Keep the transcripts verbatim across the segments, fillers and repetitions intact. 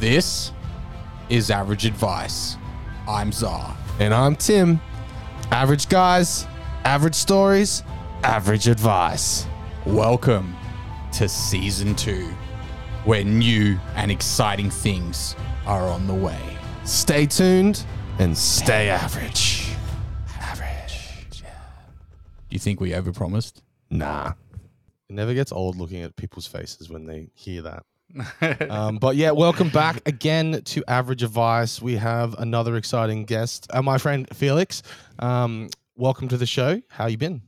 This is Average Advice. I'm Zar. And I'm Tim. Average guys, average stories, average advice. Welcome to Season two, where new and exciting things are on the way. Stay tuned and stay average. Average. Do you think we overpromised? Nah. It never gets old looking at people's faces when they hear that. um, but yeah, welcome back again to Average Advice. We have another exciting guest, uh, my friend Felix. Um, welcome to the show. How you been?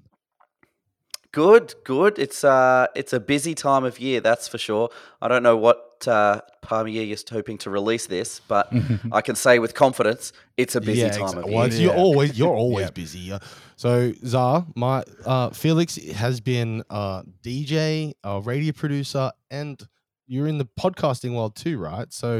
Good, good. It's uh, it's a busy time of year, that's for sure. I don't know what uh, time of year you're hoping to release this, but I can say with confidence, it's a busy yeah, time exactly. of year. Well, you're Yeah. always you're always Yeah. busy. Uh, So Zar, my uh, Felix has been a D J, a radio producer, and you're in the podcasting world too, right? So,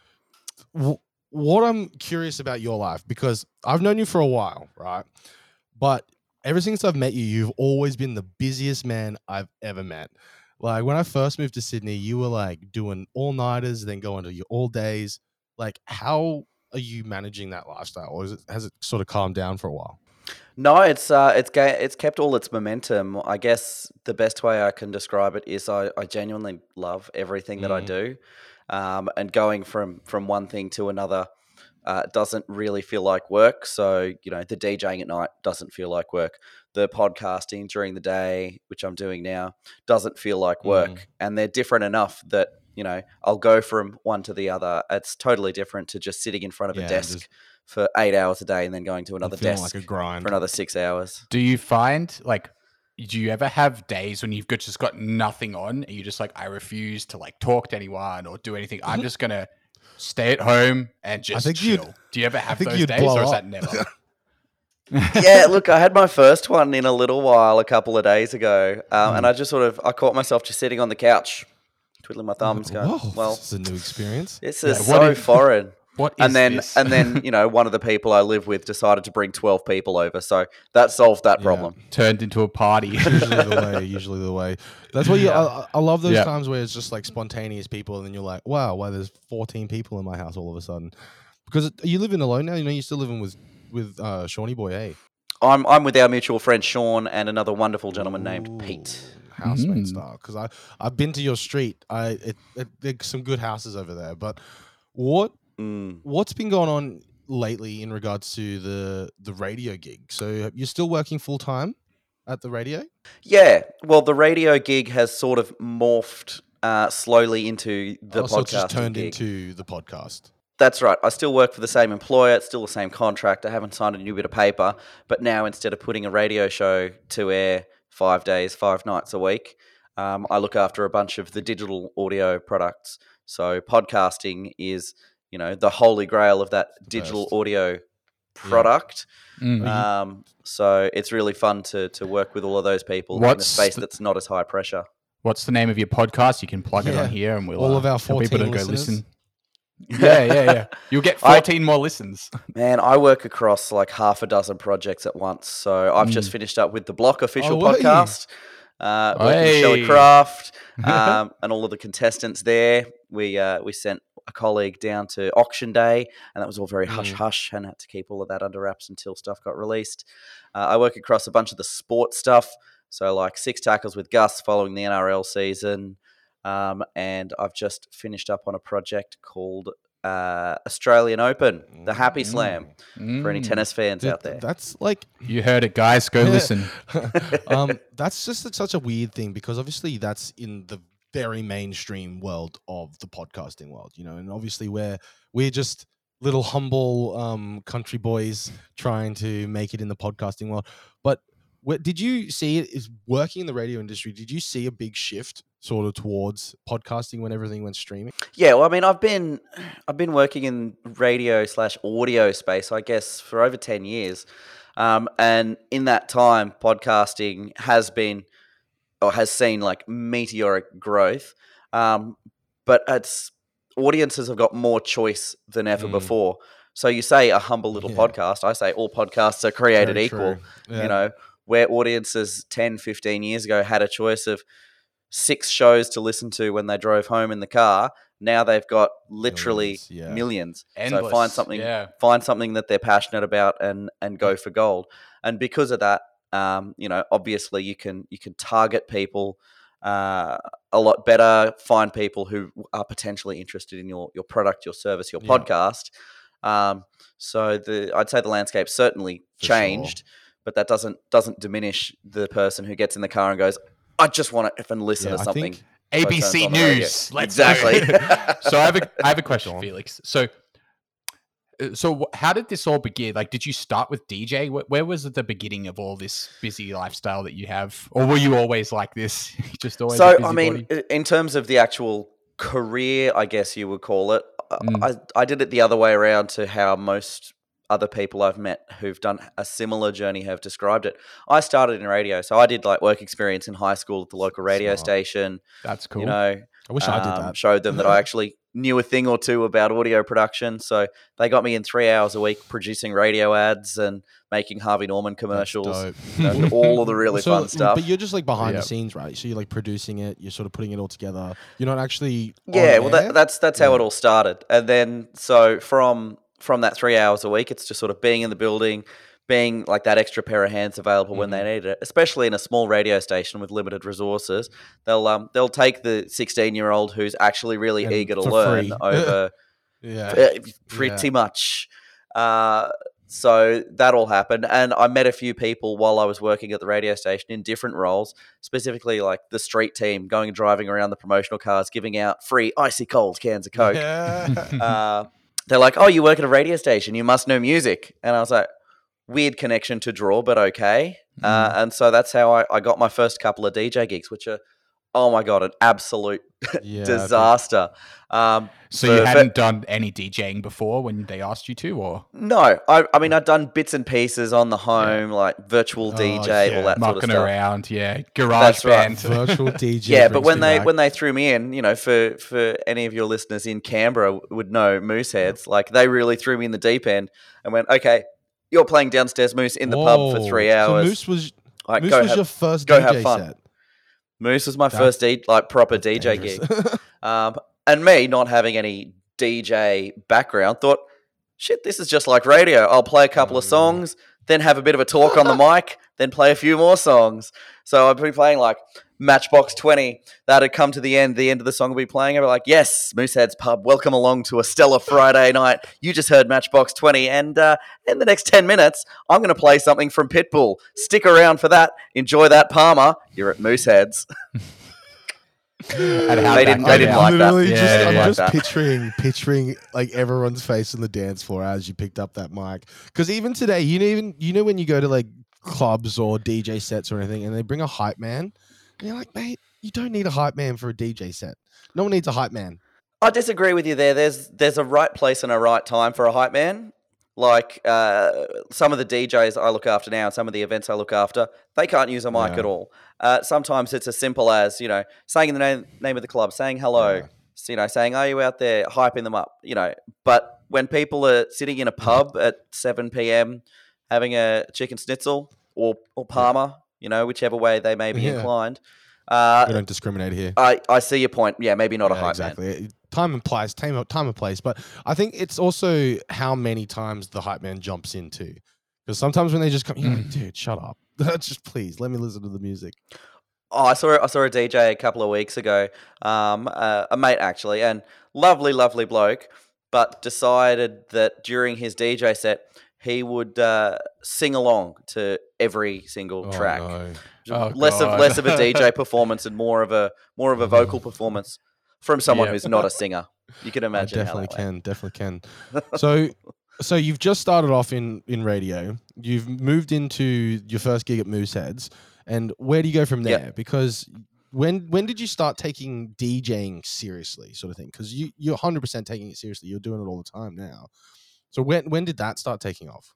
w- what I'm curious about your life, because I've known you for a while, right? But ever since I've met you, you've always been the busiest man I've ever met. Like when I first moved to Sydney, you were like doing all nighters, then going to your all days. Like, how are you managing that lifestyle, or is it, has it sort of calmed down for a while? No, it's uh, it's ga- it's kept all its momentum. I guess the best way I can describe it is I, I genuinely love everything that I Mm. do, um, and going from from one thing to another uh, doesn't really feel like work. So you know, the DJing at night doesn't feel like work. The podcasting during the day, which I'm doing now, doesn't feel like work, Mm. and they're different enough that you know I'll go from one to the other. It's totally different to just sitting in front of Yeah, a desk just- for eight hours a day and then going to another feeling desk like a grind. for another six hours. Do you find, like, do you ever have days when you've got, just got nothing on and you just like, I refuse to like talk to anyone or do anything. I'm just going to stay at home and just think you'd- chill. Do you ever have think those you'd days blow or is up. that never? Yeah, look, I had my first one in a little while a couple of days ago, um, Hmm. and I just sort of I caught myself just sitting on the couch, twiddling my thumbs, going, Whoa, "Well, this is a new experience. this Yeah, is what so is- foreign." What is And then, this? and then, you know, one of the people I live with decided to bring twelve people over, so that solved that Yeah. problem. Turned into a party. Usually the way. Usually the way. That's what you. I, I love those Yeah. times where it's just like spontaneous people, and then you're like, wow, why there's fourteen people in my house all of a sudden? Because it, are you living alone now? You know, you're still living with with uh, Shawnee boy, eh? I'm I'm with our mutual friend Sean and another wonderful gentleman named Pete. Ooh, housemate Mm. style. Because I I've been to your street. I it, it, there's some good houses over there. But what Mm. what's been going on lately in regards to the the radio gig? So you're still working full time at the radio? Yeah, well, the radio gig has sort of morphed uh, slowly into the Oh, so it's just podcasting turned gig. into the podcast. That's right. I still work for the same employer. It's still the same contract. I haven't signed a new bit of paper. But now, instead of putting a radio show to air five days, five nights a week, um, I look after a bunch of the digital audio products. So podcasting is, you know, the holy grail of that digital best. audio product. Mm. Um, so it's really fun to to work with all of those people in a What's space the- that's not as high pressure. What's the name of your podcast? You can plug it Yeah. on here and we'll All uh, of our tell people to fourteen go listeners. listen. Yeah, yeah, yeah. You'll get I- fourteen more listens. Man, I work across like half a dozen projects at once. So I've just Mm. finished up with the Block official Oh, were you? podcast, uh, working with Shelley Hey. Craft, um, and all of the contestants there. We uh, we sent a colleague down to auction day, and that was all very hush Mm. hush, and had to keep all of that under wraps until stuff got released. Uh, I work across a bunch of the sports stuff, so like Six Tackles with Gus following the N R L season, um, and I've just finished up on a project called uh, Australian Open, the Happy Slam, for any Mm. tennis fans Dude, out there. That's like You heard it, guys. Go listen. um, that's just such a weird thing because obviously that's in the very mainstream world of the podcasting world, you know, and obviously we're we're just little humble um, country boys trying to make it in the podcasting world. But what, did you see it is working in the radio industry? Did you see a big shift sort of towards podcasting when everything went streaming? Yeah, well, I mean, I've been I've been working in radio slash audio space, I guess, for over ten years, um, and in that time, podcasting has been or has seen like meteoric growth. Um, but it's audiences have got more choice than ever Mm. before. So you say a humble little Yeah. podcast. I say all podcasts are created Very equal. true. Yeah. You know, where audiences ten, fifteen years ago had a choice of six shows to listen to when they drove home in the car. Now they've got literally Millions, yeah. millions. Endless, So find something, yeah. find something that they're passionate about, and and go for gold. And because of that, um, you know, obviously you can you can target people uh, a lot better. Find people who are potentially interested in your your product, your service, your Yeah. podcast. Um, so the I'd say the landscape certainly For changed, sure. but that doesn't doesn't diminish the person who gets in the car and goes, I just want to effing listen Yeah, to I something. think A B turns C on the radio. News. Let's Exactly. go. So I have a I have a question, on. Felix. So, uh, so wh- how did this all begin? Like, did you start with D J? Wh- Where was the beginning of all this busy lifestyle that you have, or were you always like this? Just always. a So I busybody? mean, i- in terms of the actual career, I guess you would call it, I- Mm. I I did it the other way around to how most other people I've met who've done a similar journey have described it. I started in radio, so I did like work experience in high school at the local radio Smart. station. That's cool. You know, I wish I did um, that. showed them that I actually knew a thing or two about audio production. So they got me in three hours a week producing radio ads and making Harvey Norman That's commercials dope. and all of the really So, fun stuff. But you're just like behind Yep. the scenes, right? So you're like producing it. You're sort of putting it all together. You're not actually. on Yeah, well, air? that, that's that's how Yeah. it all started, and then so from from that three hours a week, it's just sort of being in the building, being like that extra pair of hands available when they need it. Especially in a small radio station with limited resources, they'll um they'll take the sixteen year old who's actually really And eager to for learn free. over Yeah. uh, pretty much. Uh, so that all happened, and I met a few people while I was working at the radio station in different roles, specifically like the street team, going and driving around the promotional cars, giving out free icy cold cans of Coke. Yeah. Uh, they're like, "Oh, you work at a radio station, you must know music," and I was like, "Weird connection to draw, but okay." Uh, and so that's how I, I got my first couple of D J gigs, which are, oh my god, an absolute Yeah, I think- disaster. Um, So for- you for- hadn't done any DJing before when they asked you to, or No, I, I mean, I'd done bits and pieces on the home, like virtual Oh, D J, yeah. all that sort of mucking stuff. around? Yeah, garage That's right. band. Virtual D J. Yeah, but brings when me they back. when they threw me in, you know, for for any of your listeners in Canberra would know Mooseheads, like they really threw me in the deep end and went, okay, you're playing downstairs Moose in the pub for Whoa. three So hours. Moose was like, Moose go was have, your first go D J have fun. set. Moose was my That's- first D, like proper That's D J dangerous. gig. Um, and me not having any D J background, thought, shit, this is just like radio. I'll play a couple Oh, of yeah. songs, then have a bit of a talk on the mic, then play a few more songs. So I'd be playing like Matchbox twenty. That had come to the end. The end of the song would be playing. I'd be like, yes, Moosehead's Pub, welcome along to a stellar Friday night. You just heard Matchbox twenty. And uh, in the next ten minutes, I'm going to play something from Pitbull. Stick around for that. Enjoy that, Palmer. You're at Moosehead's. And how They that didn't- they came didn't out. like that. Literally Yeah, just, yeah, I'm yeah. just Like that. picturing, picturing like everyone's face on the dance floor as you picked up that mic. Because even today, you know, even you know when you go to like clubs or D J sets or anything, and they bring a hype man, and you're like, mate, you don't need a hype man for a D J set. No one needs a hype man. I disagree with you there. There's there's a right place and a right time for a hype man. Like uh, some of the D Js I look after now and some of the events I look after, they can't use a mic Yeah. at all. Uh, sometimes it's as simple as, you know, saying the name, name of the club, saying hello, Yeah. so, you know, saying, are you out there, hyping them up, you know. But when people are sitting in a pub at seven p.m. having a chicken schnitzel or, or Parma, you know, whichever way they may be Yeah. inclined, We uh, don't discriminate here. I, I see your point. Yeah, maybe not a Yeah, hype man. exactly. Time and place, time, time and place. But I think it's also how many times the hype man jumps in too. Because sometimes when they just come, you're like, dude, shut up. Just please let me listen to the music. Oh, I saw I saw a D J a couple of weeks ago, um, uh, a mate actually, and lovely, lovely bloke, but decided that during his D J set he would uh, sing along to every single Oh, track. no. Oh, less of God. less of a D J performance and more of a more of a vocal performance from someone Yeah. who's not a singer. You can I imagine. definitely how that went. can, definitely can. So, so you've just started off in in radio. You've moved into your first gig at Mooseheads, and where do you go from there? Yep. Because when when did you start taking DJing seriously, sort of thing? Because you you're one hundred percent taking it seriously. You're doing it all the time now. So when when did that start taking off?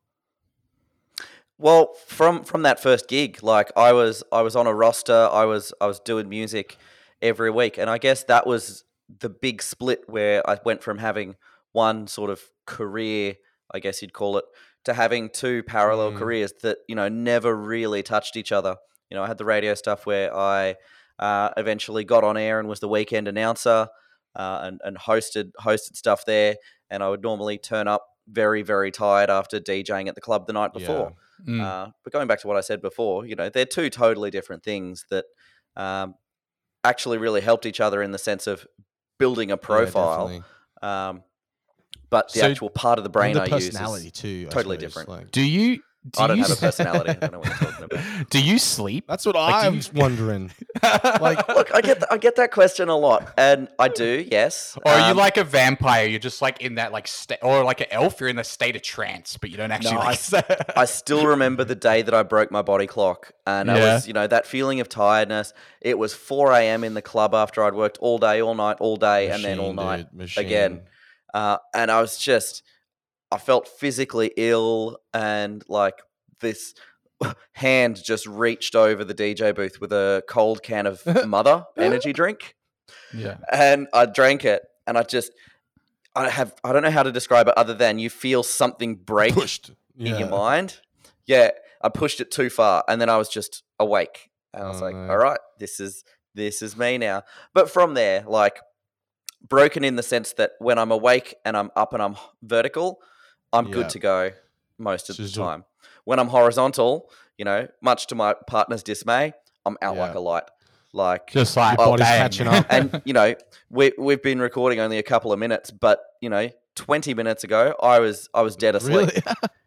Well, from from that first gig, like I was I was on a roster. I was I was doing music every week, and I guess that was the big split where I went from having one sort of career, I guess you'd call it, to having two parallel Mm. careers that, you know, never really touched each other. You know, I had the radio stuff where I Uh, eventually got on air and was the weekend announcer uh, and, and hosted hosted stuff there. And I would normally turn up very, very tired after DJing at the club the night before. Mm. Uh, but going back to what I said before, you know, they're two totally different things that um, actually really helped each other in the sense of building a profile. Yeah, um, but the So- actual part of the brain and the I use personality is too. I totally suppose, different. like- Do you? Do I don't you have a personality. I don't know what you're talking about. Do you sleep? That's what Like, do I'm you- wondering. like, Look, I get th- I get that question a lot, and I do. Yes. or are you Um, like a vampire? You're just like in that like state, or like an elf. You're in the state of trance, but you don't actually. No, like, I still remember the day that I broke my body clock, and I Yeah. was, you know, that feeling of tiredness. It was four a.m. in the club after I'd worked all day, all night, all day, and then all Machine, night dude, machine. again. Uh, and I was just, I felt physically ill, and like this hand just reached over the D J booth with a cold can of Mother energy drink, yeah. and I drank it, and I just, I have, I don't know how to describe it other than you feel something break Pushed in yeah. your mind. Yeah, I pushed it too far, and then I was just awake, and I was Oh, like, no. "All right, this is this is me now." But from there, like broken in the sense that when I'm awake and I'm up and I'm vertical, I'm Yeah. good to go most of So the it's all- time. When I'm horizontal, you know, much to my partner's dismay, I'm out like Yeah. a light. Like Just like Your body's bang. catching up. and you know, we we've been recording only a couple of minutes, but you know, twenty minutes ago, I was I was dead asleep. Really?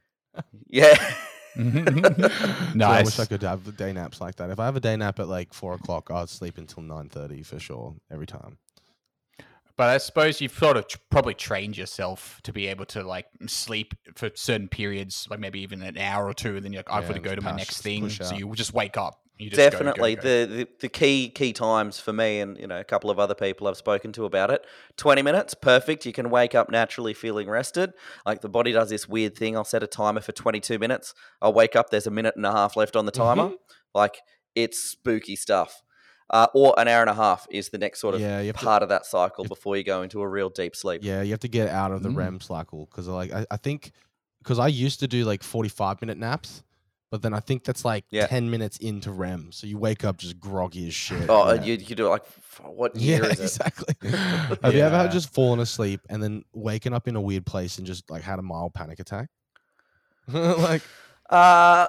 Yeah. nice. Dude, I wish I could have the day naps like that. If I have a day nap at like four o'clock, I'll sleep until nine thirty for sure every time. But I suppose you've sort of tr- probably trained yourself to be able to like sleep for certain periods, like maybe even an hour or two, and then you're like, I've Yeah, got to go to my push- next thing. push So out. you just wake up. You just go, go, Definitely go. The, the the key key times for me and you know a couple of other people I've spoken to about it. twenty minutes, perfect. You can wake up naturally feeling rested. Like the body does this weird thing. I'll set a timer for twenty-two minutes. I'll wake up. There's a minute and a half left on the timer. Like it's spooky stuff. Uh, or an hour and a half is the next sort of Yeah, you have to- part of that cycle if- before you go into a real deep sleep. Yeah, you have to get out of the Mm. REM cycle because like I, I think because I used to do like forty-five minute naps, but then I think that's like Yeah. ten minutes into REM, so you wake up just groggy as shit. Oh, yeah. you you do it like f- what year Yeah, is it? exactly. Have you ever Yeah. had just fallen asleep and then waken up in a weird place and just like had a mild panic attack? like Uh,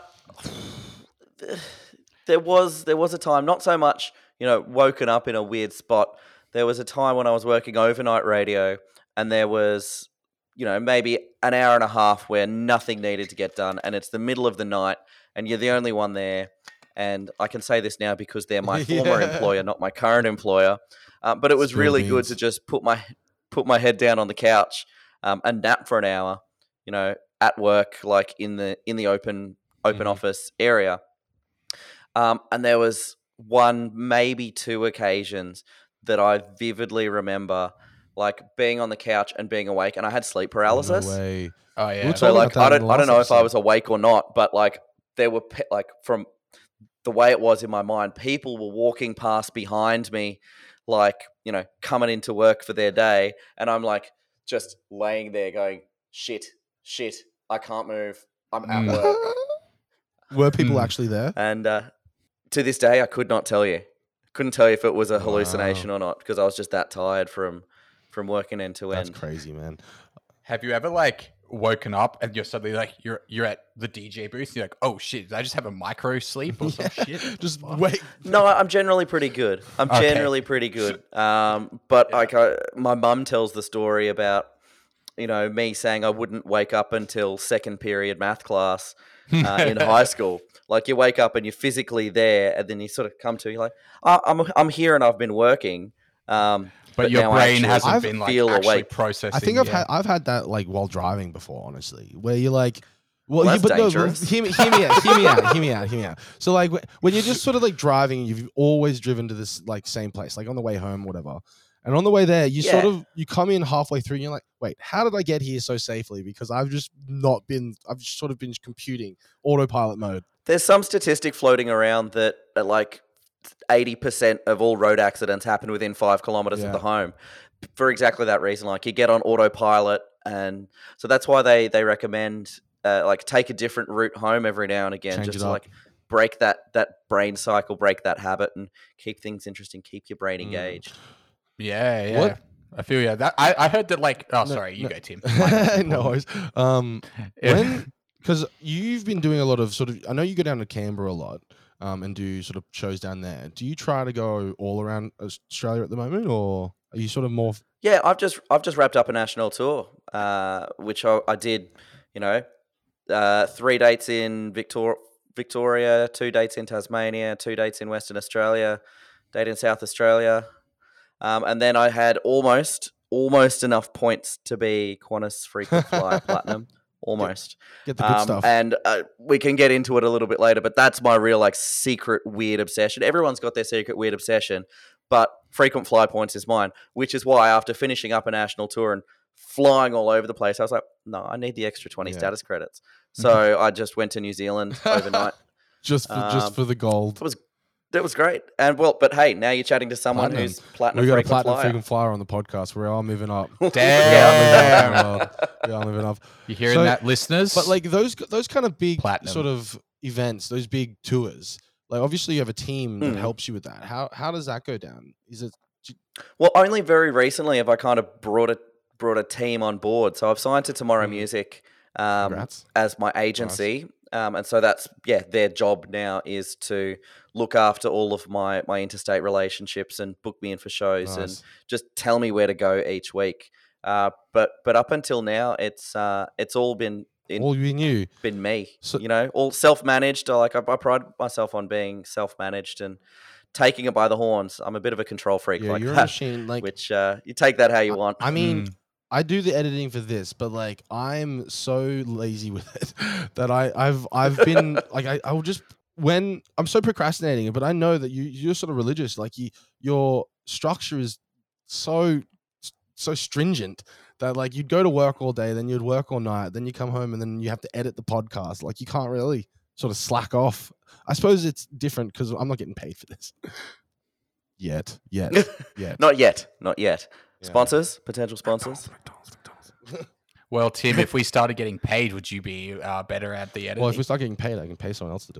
there was there was a time, not so much, you know, woken up in a weird spot. There was a time when I was working overnight radio, and there was, you know, maybe an hour and a half where nothing needed to get done, and it's the middle of the night, and you're the only one there. And I can say this now because they're my former Yeah. employer, not my current employer. Uh, but it was Spill really good beans. to just put my put my head down on the couch um, and nap for an hour. You know, at work, like in the in the open open Mhm. office area. Um, and there was one, maybe two occasions that I vividly remember, like being on the couch and being awake, and I had sleep paralysis. no way. Oh We yeah. were So talking like about that I in don't the I don't last know if I episode. was awake or not, but like there were pe- like from the way it was in my mind, people were walking past behind me, like you know, coming into work for their day, and I'm like just laying there going, shit, shit, I can't move. I'm at Mm. work, Were people Mm. actually there? and uh, to this day, I could not tell you. Couldn't tell you if it was a Wow. hallucination or not because I was just that tired from from working end to That's end. crazy, man. Have you ever like woken up and you're suddenly like you're you're at the D J booth? You're like, oh shit, did I just have a micro sleep or some Yeah, shit? Just Fuck. wait. No, I'm generally pretty good. I'm Okay. generally pretty good. Um, but Yeah. like, I, my mum tells the story about, you know, me saying I wouldn't wake up until second period math class uh, in high school. Like, you wake up and you're physically there, and then you sort of come to, you're like, oh, I'm I'm here and I've been working. Um, But, your now I brain actually hasn't I've- been like feel actually awake. processing. I think I've yeah. had I've had that like while driving before, honestly, where you're like, well, Well, you, that's but no, well, dangerous. hear me, hear me out, hear me out, hear me out, hear me out. So like wh- when you're just sort of like driving, you've always driven to this like same place, like on the way home, whatever. And on the way there, you sort Yeah. of you come in halfway through, and you're like, wait, how did I get here so safely? Because I've just not been, I've just sort of been computing autopilot mode. There's some statistic floating around that uh, like eighty percent of all road accidents happen within five kilometers Yeah. of the home for exactly that reason. Like you get on autopilot, and so that's why they, they recommend uh, like take a different route home every now and again, Change just it to up. like break that that brain cycle, break that habit, and keep things interesting, keep your brain Mm. engaged. Yeah, yeah. What- I feel yeah. That I, I heard that like. Oh, No, sorry, you no. go, Tim. My bad. No worries. Um, Yeah. when because you've been doing a lot of sort of, I know you go down to Canberra a lot, um, and do sort of shows down there. Do you try to go all around Australia at the moment, or are you sort of more? Yeah, I've just I've just wrapped up a national tour, uh, which I, I did, you know, uh, three dates in Victor- Victoria, two dates in Tasmania, two dates in Western Australia, date in South Australia, um, and then I had almost almost enough points to be Qantas Frequent Flyer Platinum. Almost. Get the good Um, stuff. and uh, we can get into it a little bit later, but that's my real like secret weird obsession. Everyone's got their secret weird obsession, but frequent fly points is mine, which is why after finishing up a national tour and flying all over the place, I was like, no, I need the extra twenty Yeah. status credits. So I just went to New Zealand overnight. just for just um, for the gold. It was that was great. And well, but hey, now you're chatting to someone Platinum. who's platinum We got a frequent platinum flyer. frequent flyer on the podcast. We're all moving up. Damn. We are moving up. We are moving up. You hearing So- that, listeners? But like those those kind of big Platinum. sort of events, those big tours. Like obviously you have a team that Mm. helps you with that. How how does that go down? Is it Well, only very recently have I kind of brought a brought a team on board. So I've signed to Tomorrow Mm. Music um, Congrats. as my agency, um, and so that's yeah, their job now is to look after all of my my interstate relationships and book me in for shows and Nice. just tell me where to go each week. Uh, but but up until now, it's uh, it's all been in, All you knew. been me. So- you know, all self managed. Like I, I pride myself on being self managed and taking it by the horns. I'm a bit of a control freak Yeah, like you're a that. machine. Like Which uh, you take that how you want. I mean, Mm. I do the editing for this, but like I'm so lazy with it that I, I've I've been like I, I will just when I'm so procrastinating, but I know that you you're sort of religious. Like you your structure is so so stringent that like you'd go to work all day, then you'd work all night, then you come home and then you have to edit the podcast. Like you can't really sort of slack off. I suppose it's different because I'm not getting paid for this. Yet. Yet. Yet. Not yet. Not yet. Yeah. Sponsors, potential sponsors. McDonald's, McDonald's, McDonald's. well, Tim, if we started getting paid, would you be uh, better at the editing? Well, if we start getting paid, I can pay someone else to do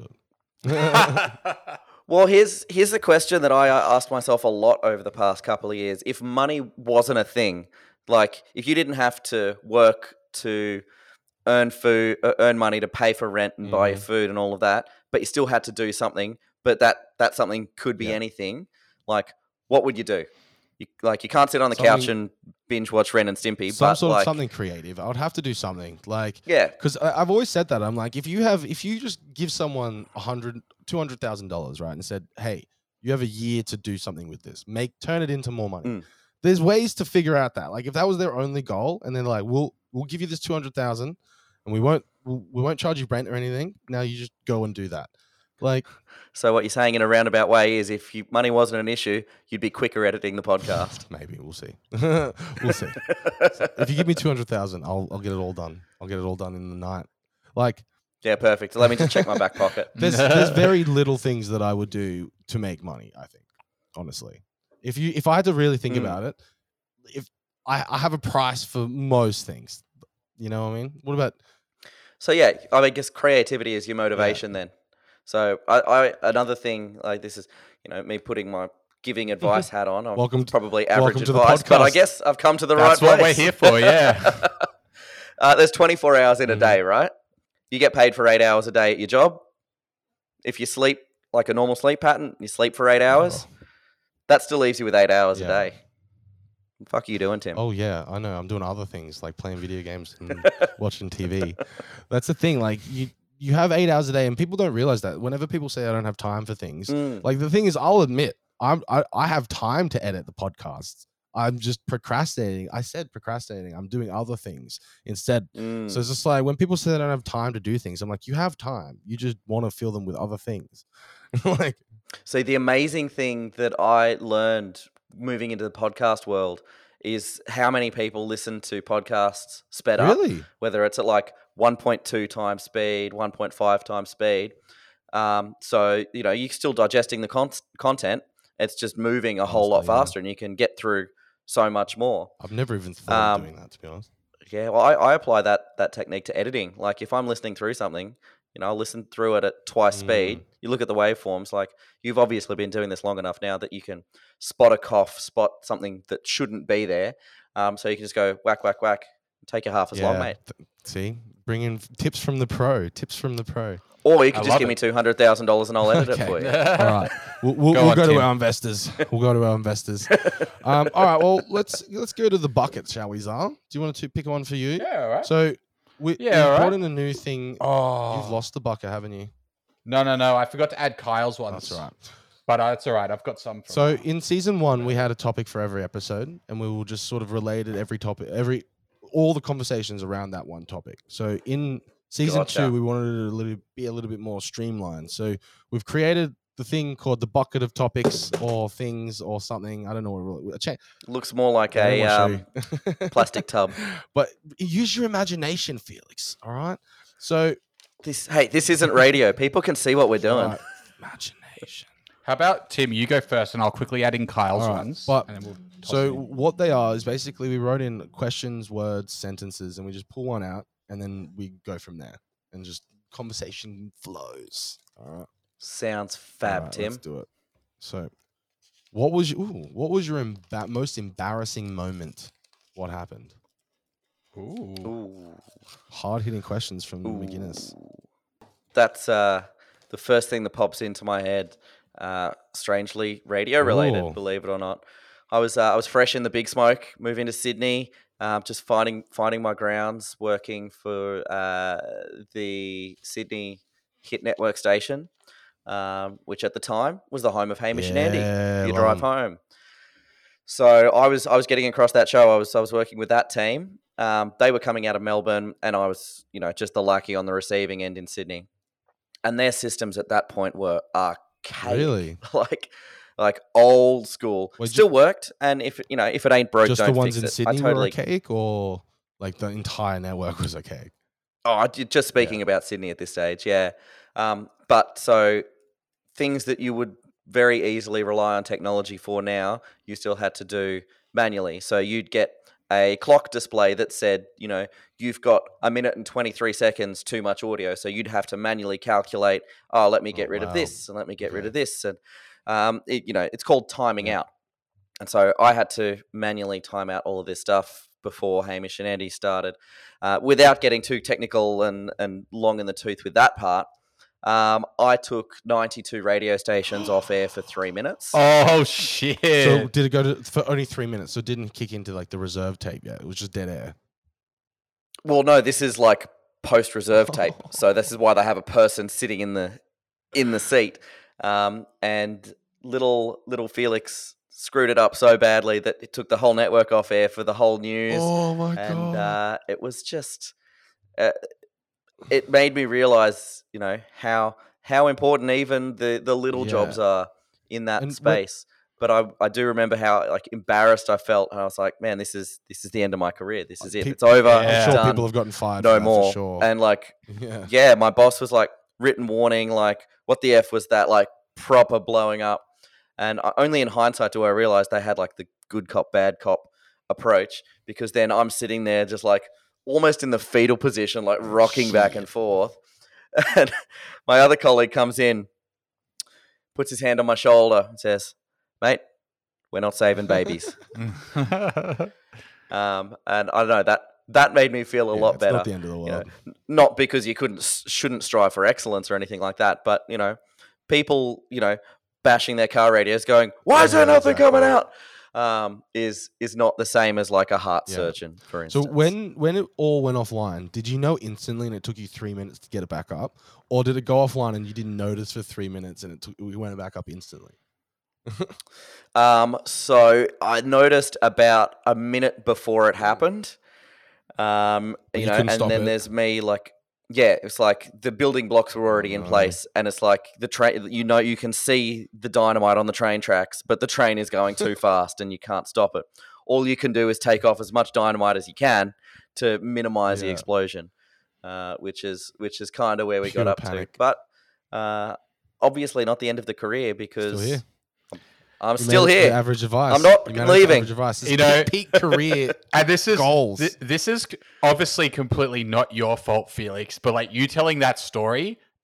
it. Well, here's here's the question that I uh, asked myself a lot over the past couple of years. If money wasn't a thing, like if you didn't have to work to earn food, uh, earn money to pay for rent and buy your Mhm. food and all of that, but you still had to do something, but that that something could be Yeah. anything. Like, what would you do? You, like, you can't sit on the couch Something- and binge watch Ren and Stimpy, Some but sort like, of something creative. I would have to do something like yeah, because I've always said that I'm like if you have if you just give someone a hundred two hundred thousand dollars right and said hey you have a year to do something with this make turn it into more money. Mm. There's ways to figure out that like if that was their only goal and then like we'll we'll give you this two hundred thousand and we won't we'll, we won't charge you rent or anything. Now you just go and do that. Like So what you're saying in a roundabout way is if you, money wasn't an issue, you'd be quicker editing the podcast. maybe we'll see. We'll see. If you give me two hundred thousand, I'll I'll get it all done. I'll get it all done in the night. Like Yeah, perfect. Let me just check my back pocket. there's there's very little things that I would do to make money. I think, honestly, if you if I had to really think Mm. about it, if I, I have a price for most things, you know what I mean. What about So yeah, I mean, guess creativity is your motivation then. So I, I another thing like this is you know me putting my giving advice hat on. I'm Welcome to- probably average welcome to the advice, but I podcast. guess I've come to the That's right what place. we're here for, yeah. uh, there's twenty-four hours in a Mhm. day, right? You get paid for eight hours a day at your job. If you sleep like a normal sleep pattern, you sleep for eight hours. That still leaves you with eight hours Yeah. a day. What the fuck are you doing, Tim? Oh yeah, I know. I'm doing other things like playing video games and watching T V. That's the thing. Like you, you have eight hours a day, and people don't realize that. Whenever people say I don't have time for things, Mm. like the thing is, I'll admit I'm I, I have time to edit the podcasts. I'm just procrastinating. I said procrastinating. I'm doing other things instead. Mm. So it's just like when people say they don't have time to do things, I'm like, you have time. You just want to fill them with other things. Like So the amazing thing that I learned moving into the podcast world is how many people listen to podcasts sped up, really, whether it's at like one point two times speed, one point five times speed. Um, so, you know, you're still digesting the con- content. It's just moving a whole lot Honestly, yeah. faster and you can get through so much more. I've never even thought Um, of doing that, to be honest. Yeah, well, I, I apply that that technique to editing. Like if I'm listening through something, You know, I'll listen through it at twice Mm. speed. You look at the waveforms, like you've obviously been doing this long enough now that you can spot a cough, spot something that shouldn't be there. Um, so you can just go whack, whack, whack, take your half as long, mate. th- see, bring in tips from the pro. Tips from the pro. Or you could I just love give me it. two hundred thousand dollars and I'll edit Okay. it for you. All right, we'll, we'll Go go, we'll on, go to Tim. our investors. We'll go to our investors. Um, all right, well let's let's go to the bucket, shall we, Zar? Do you want to pick one for you? Yeah, all right. So we, Yeah, we all brought right. in a new thing. oh, You've lost the bucket, haven't you? No, no, no. I forgot to add Kyle's ones. That's all right. But uh, it's all right. I've got some. From So in season one, we had a topic for every episode, and we will just sort of related every topic, every all the conversations around that one topic. So in season Gotcha. two, we wanted it to a little, be a little bit more streamlined. So we've created the thing called the bucket of topics or things or something. I don't know what. Really, a cha- Looks more like Yeah, a I'll um, show you. plastic tub. But use your imagination, Felix. All right. So This hey, this isn't radio. People can see what we're doing. all right, imagination. How about Tim? You go first, and I'll quickly add in Kyle's All right, ones. but- and then we'll toss So it in. what they are is basically we wrote in questions, words, sentences, and we just pull one out, and then we go from there, and just conversation flows. All right, Sounds All fab, right, Tim. Let's do it. So, what was your, ooh, what was your emba- most embarrassing moment? What happened? Ooh. Ooh. Hard hitting questions from McGuinness. That's uh, the first thing that pops into my head. Uh, strangely radio related, Ooh. believe it or not. I was uh, I was fresh in the big smoke, moving to Sydney, um, just finding finding my grounds, working for uh, the Sydney Hit Network station, um, which at the time was the home of Hamish and Andy. Yeah, You love drive 'em. home. So I was I was getting across that show. I was I was working with that team. Um, they were coming out of Melbourne, and I was you know just the lackey on the receiving end in Sydney. And their systems at that point were archaic, Really? like like old school. Well, ju- Still worked, and if it- you know if it ain't broke, Just don't the ones fix in it. Sydney I totally. were archaic, or like the entire network was archaic? Oh, I did- just speaking about Sydney at this stage, yeah. Um, but so things that you would very easily rely on technology for now, you still had to do manually. So you'd get a clock display that said, you know, you've got a minute and twenty-three seconds too much audio. So you'd have to manually calculate, oh, let me get Oh, rid of wow. this and let me get rid Okay. of this. And, um, it, you know, it's called timing Yeah. out. And so I had to manually time out all of this stuff before Hamish and Andy started. Uh, without getting too technical and, and long in the tooth with that part, um, I took ninety-two radio stations off air for three minutes. Oh shit! So did it go to for only three minutes? So it didn't kick into like the reserve tape yet. It was just dead air. Well, no, this is like post-reserve tape. So this is why they have a person sitting in the in the seat. Um, and little little Felix screwed it up so badly that it took the whole network off air for the whole news. Oh my and uh, it was just uh, it made me realize, you know, how how important even the the little Yeah. jobs are in that And when- space. But I, I do remember how like embarrassed I felt, and I was like, man, this is this is the end of my career. This is it. Peop- It's over. Yeah. I'm It's sure done. people have gotten fired. no for that, more. For sure. And like, yeah. yeah, my boss was like, written warning, like, what the F was that? Like, proper blowing up. And I, only in hindsight do I realize they had like the good cop, bad cop approach, because then I'm sitting there just like almost in the fetal position, like rocking back and forth. And my other colleague comes in, puts his hand on my shoulder and says, mate, we're not saving babies. um, and I don't know, that that made me feel a Yeah, lot it's better. not the end of the know, world. Not because you couldn't shouldn't strive for excellence or anything like that, but you know, people, you know, bashing their car radios, going, "Why is Yeah, there nothing exactly. coming out?" Um, is is not the same as like a heart Yeah. surgeon, for So instance. when when it all went offline, did you know instantly and it took you three minutes to get it back up, or did it go offline and you didn't notice for three minutes and it took we went back up instantly? Um, so I noticed about a minute before it happened. Um, But you you know, couldn't and stop then it? there's me like, yeah, it's like the building blocks were already in no. place, and it's like the train. You know, you can see the dynamite on the train tracks, but the train is going too fast, and you can't stop it. All you can do is take off as much dynamite as you can to minimize the Yeah. explosion, uh, which is which is kind of where we got Pure up panic. to. But uh, obviously, not the end of the career, because Still here. I'm You still made it to here. the average advice. I'm not You made it to leaving. average advice. This You is know- peak career. And this is Goals. thi- this is c- obviously completely not your fault, Felix. But like you telling that story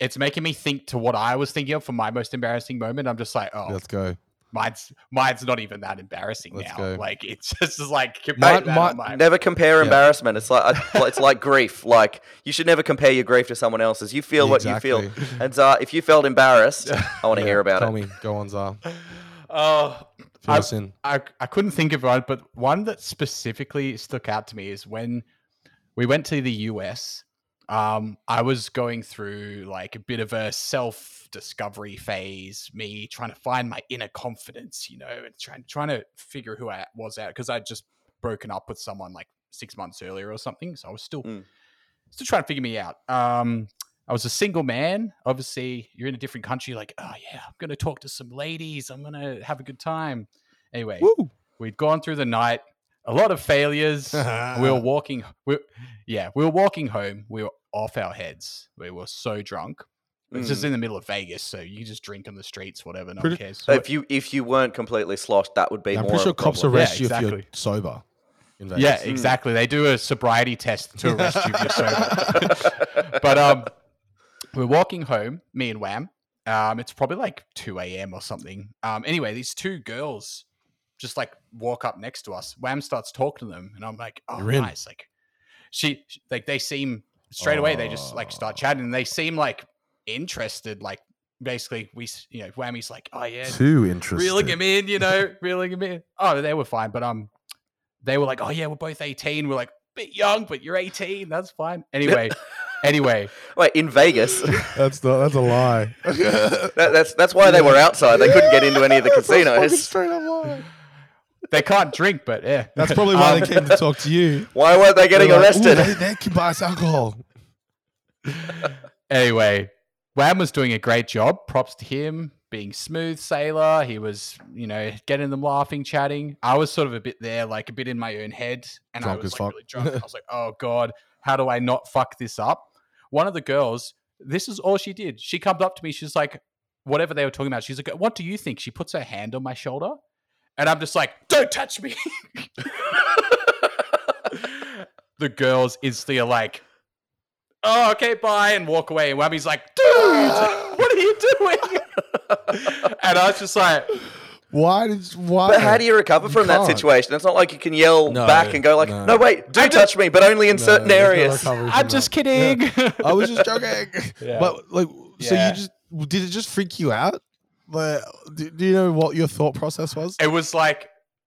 it's making me think to what I was thinking of for my most embarrassing moment. I'm just like, oh, Let's go. mine's mine's not even that embarrassing Let's now. go. Like it's just like My- compare that my- on mine. Never compare Yeah. embarrassment. It's like it's like grief. Like you should never compare your grief to someone else's. You feel what you feel. Exactly. And Zah, if you felt embarrassed, I want to Yeah, hear about tell it. me. Go on, Zah. Oh, Fill I, us in. I I couldn't think of one, but one that specifically stuck out to me is when we went to the U S. Um, I was going through like a bit of a self-discovery phase, me trying to find my inner confidence, you know, and trying trying to figure who I was out because I'd just broken up with someone like six months earlier or something, so I was still Mm. still trying to figure me out. Um, I was a single man. Obviously, you're in a different country. Like, oh yeah, I'm gonna talk to some ladies. I'm gonna have a good time. Anyway, Woo! we'd gone through the night. A lot of failures. we were walking. We, yeah, we were walking home. We were off our heads. We were so drunk. It's just Mm. in the middle of Vegas, so you just drink on the streets, whatever. No Pretty- one cares. So if you if you weren't completely sloshed, that would be I'm more. pretty sure of a cops problem. arrest Yeah, you if you're exactly. sober. In Vegas. Yeah, exactly. They do a sobriety test to arrest you if you're sober. But um, we're walking home, me and Wham. Um, it's probably like two a.m. or something. Um, anyway, these two girls just like walk up next to us. Wham starts talking to them, and I'm like, "Oh, You're in. nice!" Like, she, like, they seem straight away. They just like start chatting, and they seem like interested. Like, basically, we, s- you know, Whammy's like, "Oh yeah, Too interesting. reeling him in," you know, reeling him in. Oh, they were fine, but um, they were like, "Oh yeah, we're both eighteen." We're like, "Bit young, but you're eighteen. That's fine." Anyway, anyway, Wait, in Vegas, That's not, that's a lie. that, that's that's why they were outside. They couldn't get into any of the That's fucking casinos. straight up lie. they can't drink, but yeah, That's probably why Um, they came to talk to you. Why weren't they getting They're like, "Ooh, arrested? they, they can buy us alcohol. Anyway, Wham was doing a great job. Props to him, being smooth sailor. He was, you know, getting them laughing, chatting. I was sort of a bit there, like a bit in my own head, and Drunk I was as like fuck. really drunk. I was like, "Oh God, how do I not fuck this up?" One of the girls, this is all she did. She comes up to me. She's like, whatever they were talking about. She's like, "What do you think?" She puts her hand on my shoulder, and I'm just like, "Don't touch me." The girls instantly are like, "Oh, okay, bye," and walk away. And Whammy's like, "Dude, what are you doing?" And I was just like, Why did why? But how do you recover from that can't. situation? It's not like you can yell No, back and go like, no. "No, wait, do I touch me, but only in No, certain there's no areas." recovery "I'm from just that. kidding." Yeah. I was just joking. Yeah. But like, so Yeah. you just did it just freak you out? Like, do, do you know what your thought process was? It was like,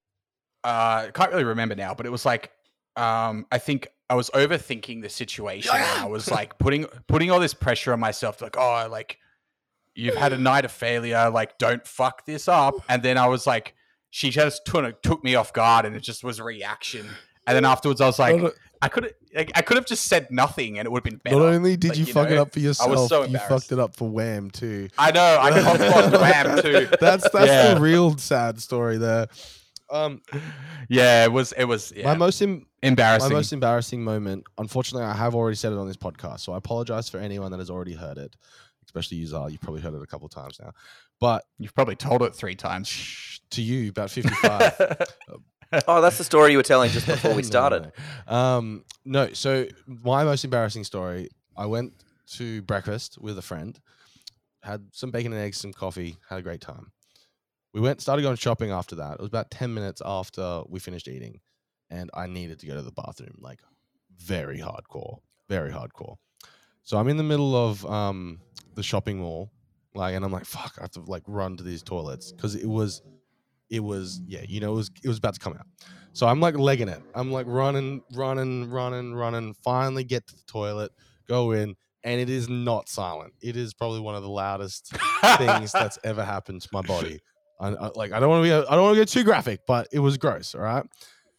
uh, I can't really remember now, but it was like, um, I think I was overthinking the situation. And I was like putting putting all this pressure on myself, like, oh, like you've had a night of failure, like don't fuck this up. And then I was like, she just took, took me off guard, and it just was a reaction. And then afterwards, I was like, Not, I could like, I could have just said nothing, and it would have been better. not only did Like, you, you fuck it know, up for yourself, so you embarrassed. fucked it up for Wham too. I know, I cocked on Wham too. That's that's Yeah. the real sad story there. Um, Yeah, it was. It was yeah, my most em- embarrassing. my most embarrassing moment. Unfortunately, I have already said it on this podcast, so I apologize for anyone that has already heard it, especially you, Zah. You've probably heard it a couple times now. But You've probably told it three times. shh, to you, about fifty-five. Oh, that's the story you were telling just before we No, started. no. Um, no, so my most embarrassing story, I went to breakfast with a friend, had some bacon and eggs, some coffee, had a great time. We went, started going shopping after that. It was about ten minutes after we finished eating, and I needed to go to the bathroom, like very hardcore, very hardcore. So I'm in the middle of um, the shopping mall, like, and I'm like, fuck, I have to like run to these toilets because it was, it was, yeah, you know, it was, it was about to come out. So I'm like legging it. I'm like running, running, running, running. Finally get to the toilet, go in, and it is not silent. It is probably one of the loudest things that's ever happened to my body. I, I, like I don't want to be, I don't want to get too graphic, but it was gross. All right,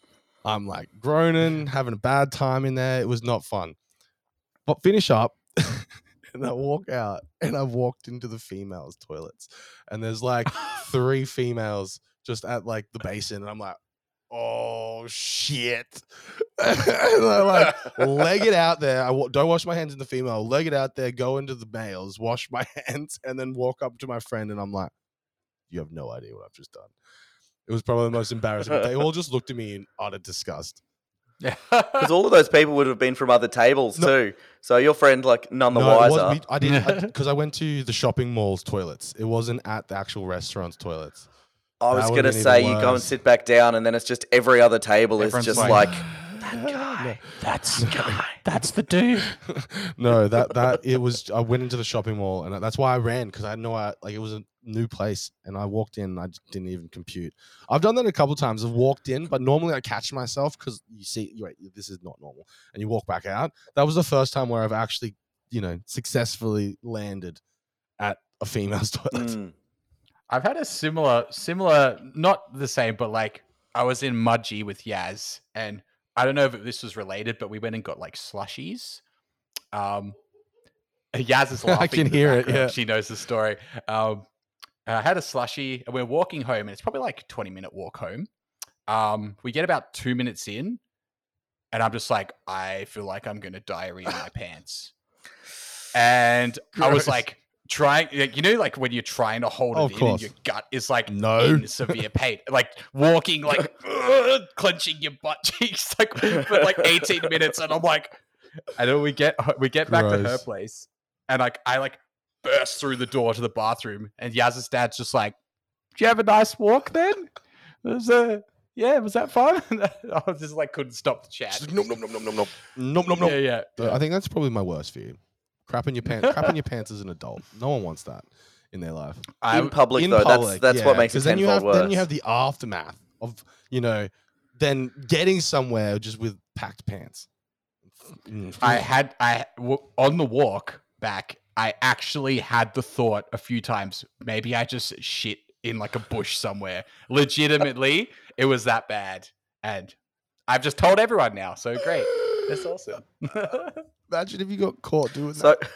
I'm like groaning, having a bad time in there. It was not fun. But finish up, and I walk out, and I've walked into the females' toilets, and there's like three females just at like the basin, and I'm like, oh shit. And I like leg it out there. I w- don't wash my hands in the female, leg it out there, go into the males, wash my hands, and then walk up to my friend, and I'm like, you have no idea what I've just done. It was probably the most embarrassing. They all just looked at me in utter disgust. Yeah. Because all of those people would have been from other tables No. too. So your friend, like, none the No, it wiser. wasn't me. I didn't because I, I went to the shopping mall's toilets. It wasn't at the actual restaurant's toilets. I was That going would've to been say even you go and worse. sit back down, and then it's just every other table is Everyone's just like, like, that guy. That's guy. That's the dude. No, that that it was. I went into the shopping mall, and that's why I ran because I had no I, like it was a new place, and I walked in. And I just didn't even compute. I've done that a couple of times. I've walked in, but normally I catch myself because you see, wait, this is not normal, and you walk back out. That was the first time where I've actually, you know, successfully landed at a female's toilet. mm, I've had a similar, similar, not the same, but like I was in Mudgee with Yaz, and I don't know if this was related, but we went and got like slushies. Um, Yaz is laughing. I can in the hear it, background. yeah. She knows the story. Um, I had a slushie, and we're walking home, and it's probably like a twenty minute walk home. Um, we get about two minutes in, and I'm just like, I feel like I'm going to diarrhea my pants. And I was Gross. like, trying, like, you know, like when you're trying to hold it Of in course. and your gut is like No. in severe pain, like walking, like ugh, clenching your butt cheeks, like for like eighteen minutes, and I'm like, and then we get we get back to her Gross. place, and like I like burst through the door to the bathroom, and Yaz's dad's just like, "Did you have a nice walk then? Was uh, yeah, was that fun?" I was just like couldn't stop the chat. Just nom nom nom nom nom nom nom nom nom. Yeah, yeah. Uh, I think that's probably my worst for you. Crapping your pants, crapping your pants as an adult. No one wants that in their life. I, in public, in though, public, that's that's what yeah, makes it 'cause then you tenfold have worse. then you have the aftermath of you know, then getting somewhere just with packed pants. Mm, I had I w- on the walk back. I actually had the thought a few times. Maybe I just shit in like a bush somewhere. Legitimately, it was that bad, and I've just told everyone now. So great, that's awesome. Imagine if you got caught doing So, that.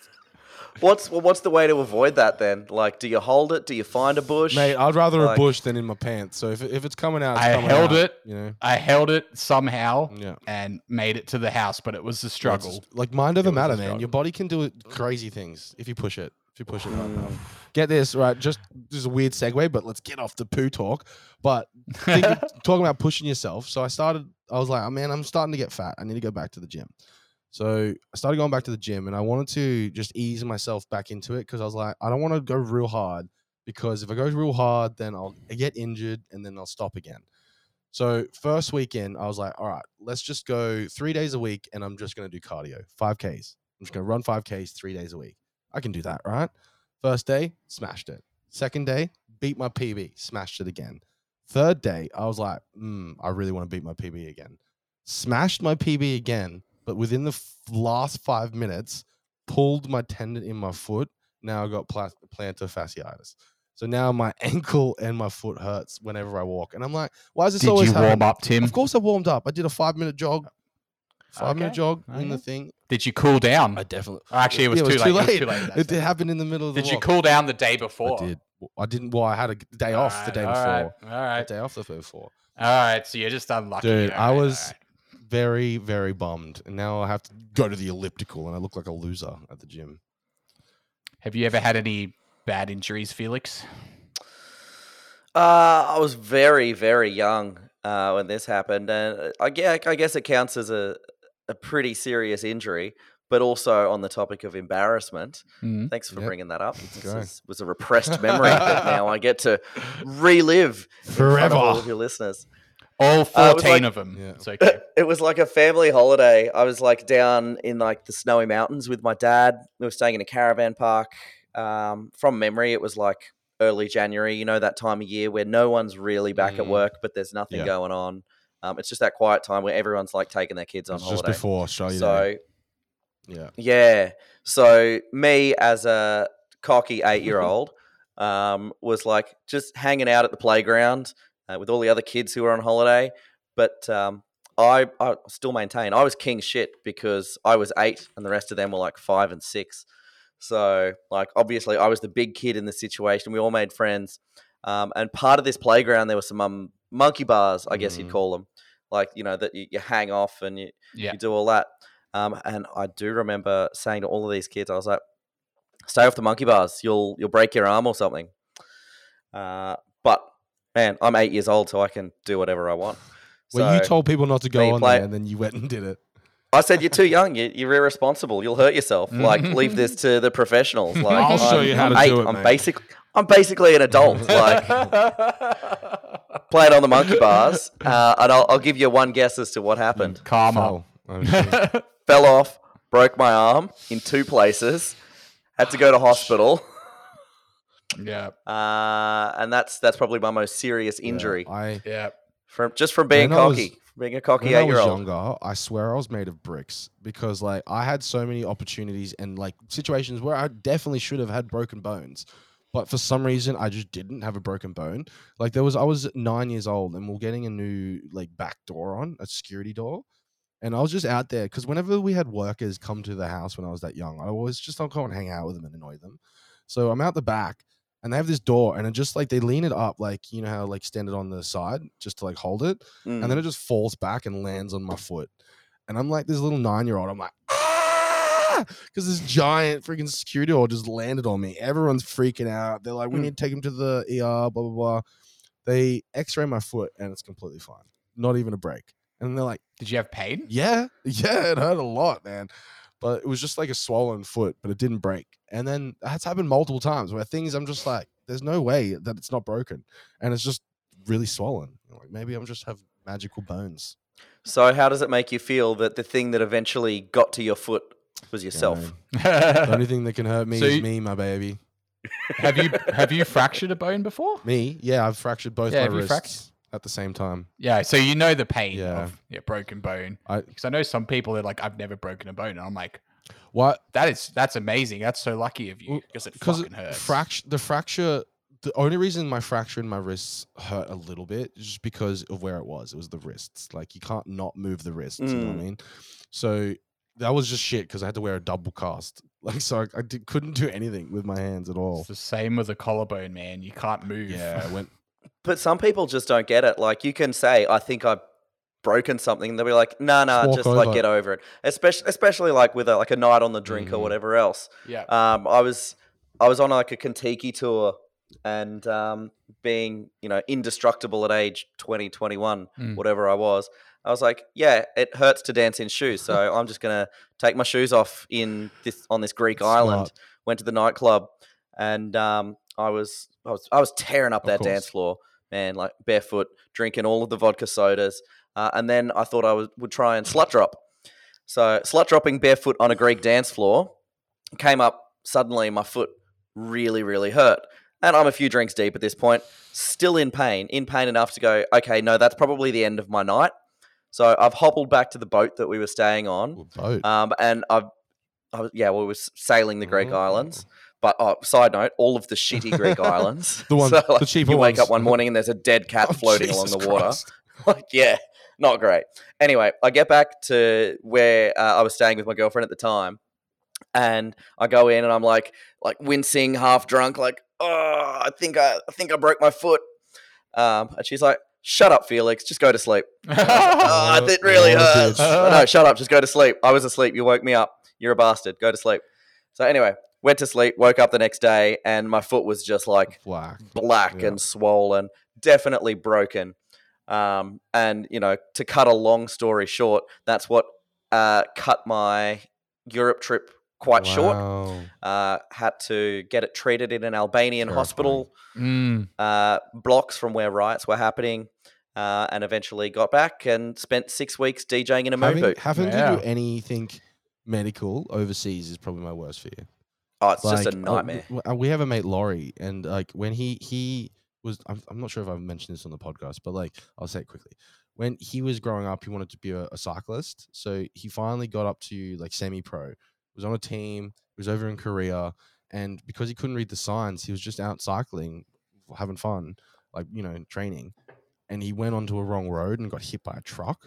what's well, what's the way to avoid that then? Like, do you hold it? Do you find a bush? Mate, I'd rather like- a bush than in my pants. So if it, if it's coming out, it's I coming held out, it. You know, I held it somehow yeah. and made it to the house, but it was a struggle. It's just- like mind over It was a matter, man. struggle. Your body can do it crazy things if you push it. If you push it hard Mm. enough. Get this right. Just this is a weird segue, but let's get off the poo talk. But think of- talking about pushing yourself. So I started. I was like, oh man, I'm starting to get fat. I need to go back to the gym. So I started going back to the gym, and I wanted to just ease myself back into it because I was like, I don't want to go real hard because if I go real hard, then I'll get injured and then I'll stop again. So first weekend, I was like, all right, let's just go three days a week, and I'm just gonna do cardio, five Ks. I'm just gonna run five Ks three days a week. I can do that, right? First day, smashed it. Second day, beat my P B, smashed it again. Third day, I was like, mm, I really want to beat my P B again. Smashed my P B again, but within the f- last five minutes, pulled my tendon in my foot. Now I got pla- plantar fasciitis. So now my ankle and my foot hurts whenever I walk. And I'm like, why is this Did always you happening? warm up, Tim? Of course I warmed up. I did a five minute jog. Five minute Okay. jog in the Okay. thing. Did you cool down? I definitely. Oh, actually, it was, Yeah, too, late. It was too late. It, that day. happened in the middle of the Did you walk. cool down the day before? I did. I didn't. Well, I had a day off the day All before. right, all right, The day off the day before. all right. So you're just unlucky, Dude, all I right, was all right. very, very bummed, and now I have to go to the elliptical, and I look like a loser at the gym. Have you ever had any bad injuries, Felix? Uh, I was very, very young uh, when this happened, and I guess, I guess it counts as a, a pretty serious injury. But also on the topic of embarrassment, Mm. thanks for Yep. bringing that up. Let's This go. is, was a repressed memory that now I get to relive in front of Forever. all of your listeners. All Uh, it was fourteen like- of them. Yeah. It's okay. It was like a family holiday. I was like down in like the snowy mountains with my dad. We were staying in a caravan park. Um, from memory, it was like early January. You know, that time of year where no one's really back at Mm. work, but there's nothing Yeah. going on. Um, it's just that quiet time where everyone's like taking their kids on It's just holiday. before Australia so Day. Yeah. yeah, so me as a cocky eight-year-old um, was like just hanging out at the playground uh, with all the other kids who were on holiday. But um, I, I still maintain I was king shit because I was eight and the rest of them were like five and six. So like obviously I was the big kid in the situation. We all made friends, um, and part of this playground there were some um, monkey bars, I guess you'd Mm. call them, like you know that you, you hang off and you Yeah. you do all that. Um, and I do remember saying to all of these kids, I was like, "Stay off the monkey bars. You'll you'll break your arm or something." Uh, but man, I'm eight years old, so I can do whatever I want. Well, you So, told people not to when go you on play- there, and then you went and did it. I said, you're too young. You, you're irresponsible. You'll hurt yourself. Like, leave this to the professionals. Like, I'll show I'm, you how I'm to eight. do it, I'm mate. basic. I'm basically an adult. Like, playing on the monkey bars, uh, and I'll, I'll give you one guess as to what happened. Karma. Fell. I'm sure. Fell off, broke my arm in two places, had to go to hospital, Yeah. uh, and that's that's probably my most serious injury Yeah, I Yeah. from just from being When I was- cocky, from being a cocky when I eight year was old. younger, I swear I was made of bricks because like I had so many opportunities and like situations where I definitely should have had broken bones. But for some reason, I just didn't have a broken bone. Like there was, I was nine years old, and we we're getting a new like back door on a security door, and I was just out there because whenever we had workers come to the house when I was that young, I was just I'll go and hang out with them and annoy them. So I'm out the back, and they have this door, and it just like they lean it up, like you know how like stand it on the side just to like hold it, Mm. and then it just falls back and lands on my foot, and I'm like this little nine year old. I'm like. Because this giant freaking security door just landed on me. Everyone's freaking out. They're like, we Hmm. need to take him to the E R, blah, blah, blah. They x-ray my foot and it's completely fine. Not even a break. And they're like, Did you have pain? yeah, yeah, it hurt a lot, man. But it was just like a swollen foot, but it didn't break. And then that's happened multiple times where things I'm just like, there's no way that it's not broken. And it's just really swollen. Like maybe I'm just have magical bones. So, how does it make you feel that the thing that eventually got to your foot was yourself? The only thing that can hurt me So is you- me, my baby. have you have you fractured a bone before? Me? Yeah, I've fractured both Yeah, my have you wrists fract- at the same time. Yeah, so you know the pain Yeah. of yeah, broken bone. I Because I know some people are like, I've never broken a bone, and I'm like, what? that is that's amazing. That's so lucky of you because it Because fucking hurts. fracture, the fracture, the only reason my fracture in my wrists hurt a little bit is just because of where it was. It was the wrists. Like you can't not move the wrists. You know what I Mm. mean? So that was just shit because I had to wear a double cast. Like so, I, I did, couldn't do anything with my hands at all. It's the same with a collarbone, man. You can't move. Yeah, I went. But some people just don't get it. Like, you can say, I think I've broken something. And they'll be like, nah, nah, Just just, walk like over. get over it. Especially, especially like with a, like a night on the drink or Mhm. whatever else. yeah. Um, I was I was on like a Kentucky tour, and um, being you know indestructible at age twenty, twenty-one, Mm. whatever I was, I was like, yeah, it hurts to dance in shoes, so I'm just gonna take my shoes off in this on this Greek island. Smart. Went to the nightclub, and um, I was I was I was tearing up Of that course. dance floor, man, like barefoot, drinking all of the vodka sodas, uh, and then I thought I was, would try and slut drop. So slut dropping barefoot on a Greek dance floor, came up suddenly. My foot really, really hurt, and I'm a few drinks deep at this point, still in pain, in pain enough to go, okay, no, that's probably the end of my night. So I've hobbled back to the boat that we were staying on, Well, boat. um, and I've, I was, yeah, well, we were sailing the Greek Oh. islands. But oh, side note, all of the shitty Greek islands. The ones- So, the like, cheaper You wake ones. up one morning and there's a dead cat Oh, floating Jesus along the water. Christ. Like, yeah, not great. Anyway, I get back to where uh, I was staying with my girlfriend at the time, and I go in and I'm like, like wincing, half drunk, like, oh, I think I, I think I broke my foot. Um, and she's like, "Shut up, Felix, just go to sleep." Oh, Oh, it really what a hurts. bitch. No, shut up, just go to sleep. I was asleep. You woke me up. You're a bastard. Go to sleep. So anyway, went to sleep, woke up the next day, and my foot was just like Black. black Yeah. and swollen, definitely broken. Um, and you know, to cut a long story short, that's what uh, cut my Europe trip quite short. Wow. Uh, had to get it treated in an Albanian Terrifying. hospital, Mm. uh, blocks from where riots were happening, uh, and eventually got back and spent six weeks DJing in a moon Having, boot. having Yeah. to do anything medical overseas is probably my worst fear. Oh, it's just a Like, uh, nightmare. w- uh, we have a mate Laurie, and like when he he was, I'm, I'm not sure if I've mentioned this on the podcast, but like I'll say it quickly. When he was growing up, he wanted to be a, a cyclist, so he finally got up to like semi-pro. Was on a team. Was over in Korea, and because he couldn't read the signs, he was just out cycling, having fun, like you know, training. And he went onto a wrong road and got hit by a truck.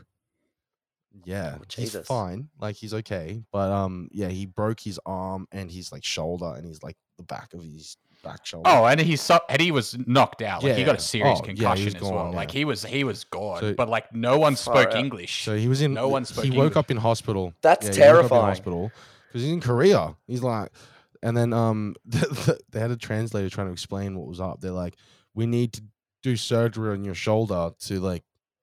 Yeah, Oh, he's Jesus. fine. Like he's okay, but um, yeah, he broke his arm and his like shoulder and he's like the back of his back shoulder. Oh, and he su- and he was knocked out. Like he got Yeah. a serious Oh, yeah, he concussion was as gone, well. yeah. Like he was he was gone. So- but like no one Far spoke out. English. So he was in. No one spoke He woke English. up in hospital. That's Yeah, he woke up in terrifying. hospital because he's in Korea. He's like, and then um, they had a translator trying to explain what was up. They're like, we need to do surgery on your shoulder to like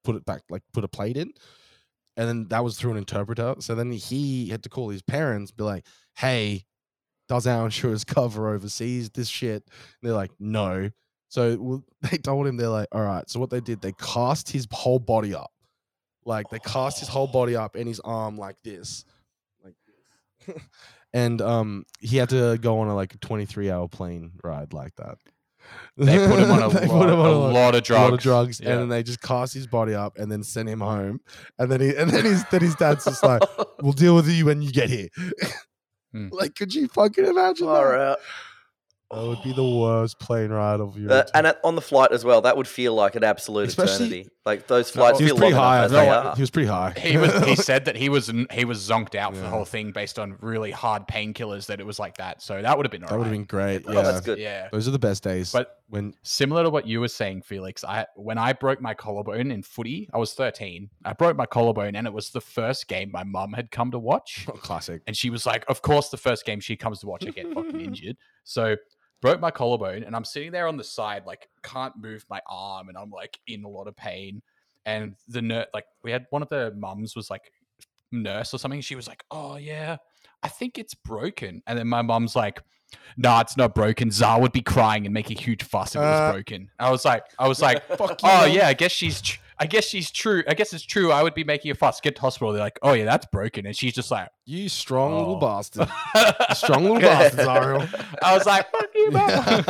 put it back, like put a plate in, and then that was through an interpreter. So then he had to call his parents, be like, "Hey, does our insurance cover overseas this shit?" And they're like, "No." So well, they told him, they're like, "All right." So what they did, they cast his whole body up, like they cast his whole body up and his arm like this, like this, and um, he had to go on a like a twenty-three hour plane ride like that. They put him on a, They lot, put him on a lot of drugs. A lot of drugs, Yeah. and then they just cast his body up and then sent him home. And then he and then his then his dad's just like, "We'll deal with you when you get here." Hmm. Like, could you fucking imagine Far that? out. That would be the worst plane ride of your. Uh, entire- and at, on the flight as well, that would feel like an absolute Especially- eternity. Like those flights he was feel pretty long high. enough I as felt they like are. he was pretty high. He was. He said that he was he was zonked out for the Yeah. whole thing based on really hard painkillers. That it was like that. So that would have been That alright. would have been great. Oh, Yeah, that's good. Yeah. those are the best days. But when similar to what you were saying, Felix, I when I broke my collarbone in footy, I was thirteen. I broke my collarbone, and it was the first game my mum had come to watch. classic. And she was like, of course, the first game she comes to watch, I get fucking injured. So broke my collarbone, and I'm sitting there on the side, like can't move my arm, and I'm like in a lot of pain. And the nurse, like we had one of the mums was like nurse or something. She was like, "Oh yeah, I think it's broken." And then my mum's like, "Nah, it's not broken. Zah would be crying and make a huge fuss if it was Uh, broken." I was like, I was like, Fuck you, "Oh Mum." yeah, I guess she's." Tr- I guess she's true. I guess it's true. I would be making a fuss. Get to hospital. They're like, "Oh yeah, that's broken," and she's just like, You strong little Oh. bastard. You strong little bastard, Ariel. I was like, "Fuck you, mum."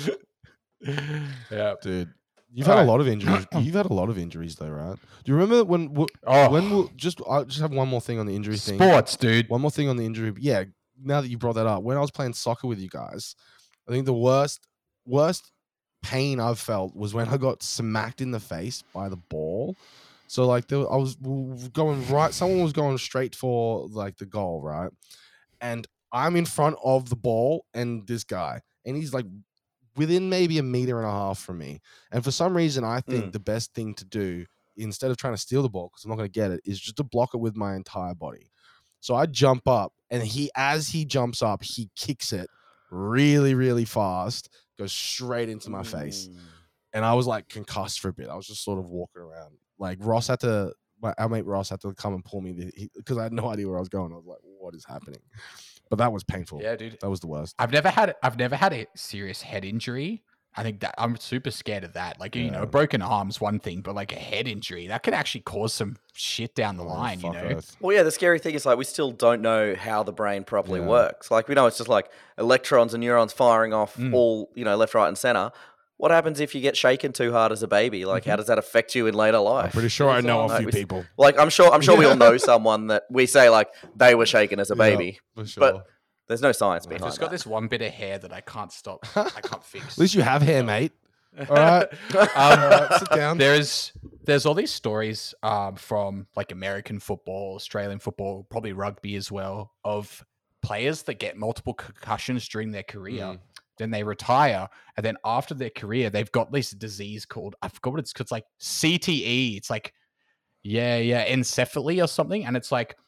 Yeah. Dude, you've had a Alright. lot of injuries. You've had a lot of injuries, though, right? Do you remember when? w- Oh, When will just? I just have one more thing on the injury thing. sports, dude. One more thing on the injury. Yeah. Now that you brought that up, when I was playing soccer with you guys, I think the worst, worst pain I've felt was when I got smacked in the face by the ball. So like, there, I was w- going right. Someone was going straight for like the goal, right? And I'm in front of the ball and this guy, and he's like within maybe a meter and a half from me. And for some reason, I think Mm. the best thing to do instead of trying to steal the ball, because I'm not going to get it, is just to block it with my entire body. So I jump up, and he, as he jumps up, he kicks it really, really fast, goes straight into my face. Mm. And I was like concussed for a bit. I was just sort of walking around. Like Ross had to, my our mate Ross had to come and pull me because I had no idea where I was going. I was like, what is happening? But that was painful. Yeah, dude. That was the worst. I've never had. I've never had a serious head injury. I think that I'm super scared of that. Like, you Yeah. know, a broken arm's one thing, but like a head injury, that could actually cause some shit down the Oh, line, you fuck know? Earth. Well, yeah, the scary thing is like we still don't know how the brain properly Yeah. works. Like we know it's just like electrons and neurons firing off Mm. all, you know, left, right, and center. What happens if you get shaken too hard as a baby? Like, how does that affect you in later life? I'm pretty sure I know a Like, few we- people. Like, I'm sure, I'm sure we all know someone that we say like they were shaken as a Yeah, baby. for sure. But there's no science I've behind just got that. this one bit of hair that I can't stop. I can't fix. At least you have hair, mate. All right. Um, Alright, sit down. There's there's all these stories um, from like American football, Australian football, probably rugby as well, of players that get multiple concussions during their career. Mm. Then they retire, and then after their career, they've got this disease called, I forgot what it's called. It's like C T E. It's like yeah, yeah, encephaly or something, and it's like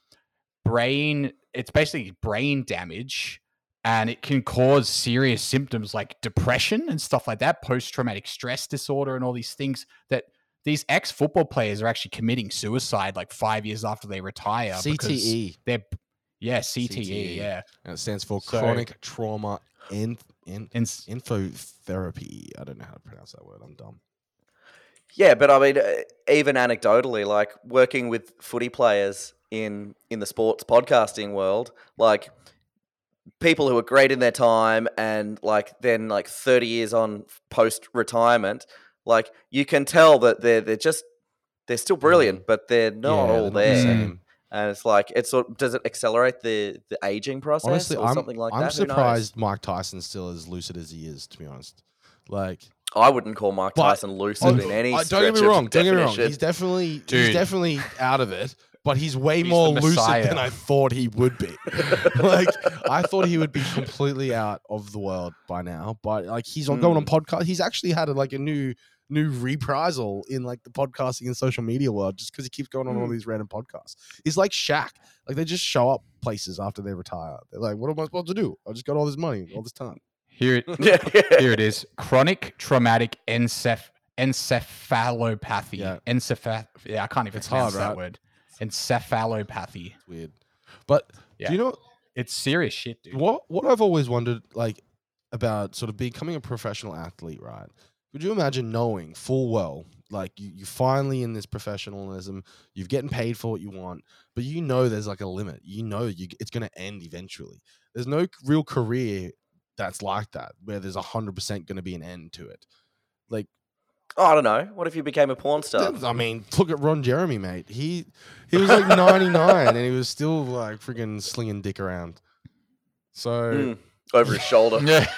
brain. It's basically brain damage. And it can cause serious symptoms like depression and stuff like that, post-traumatic stress disorder and all these things that these ex-football players are actually committing suicide like five years after they retire. C T E. because They're, yeah, C T E, C T E. yeah. And it stands for So- chronic trauma in, in, And infotherapy. I don't know how to pronounce that word. I'm dumb. Yeah, but I mean, uh, even anecdotally, like working with footy players in in the sports podcasting world, like people who are great in their time and like then like thirty years on post retirement, like you can tell that they're they're just they're still brilliant, but they're not Yeah, all they're not the there. same. And it's like it's sort does it accelerate the the aging process Honestly, or I'm, something like I'm that? Who knows? surprised Mike Tyson's still as lucid as he is, to be honest. Like, I wouldn't call Mike But- Tyson lucid in any I- stretch don't get me wrong. of Don't get me wrong. definition. He's definitely he's Dude. definitely out of it, but he's way He's more the lucid Messiah. than I thought he would be. Like, I thought he would be completely out of the world by now, but like he's on going on podcast. He's actually had a, like a new new reprisal in like the podcasting and social media world just because he keeps going on all Mm. these random podcasts. He's like Shaq. Like they just show up places after they retire. They're like, what am I supposed to do? I just got all this money all this time. here, it- yeah, yeah. here it is. Chronic traumatic enceph- encephalopathy. Yeah. Encepha- yeah, I can't even It's pronounce hard, that right? word. Encephalopathy. It's weird. But Yeah. do you know It's serious shit, dude. what what I've always wondered, like, about sort of becoming a professional athlete, right? Could you imagine knowing full well, like you, you finally in this professionalism, you're getting paid for what you want, but you know there's like a limit. You know you it's going to end eventually. There's no real career that's like that, where there's one hundred percent going to be an end to it. Like, Oh, I don't know. What if you became a porn star? I mean, look at Ron Jeremy, mate. He he was like ninety-nine and he was still like freaking slinging dick around. So Mm, over his shoulder.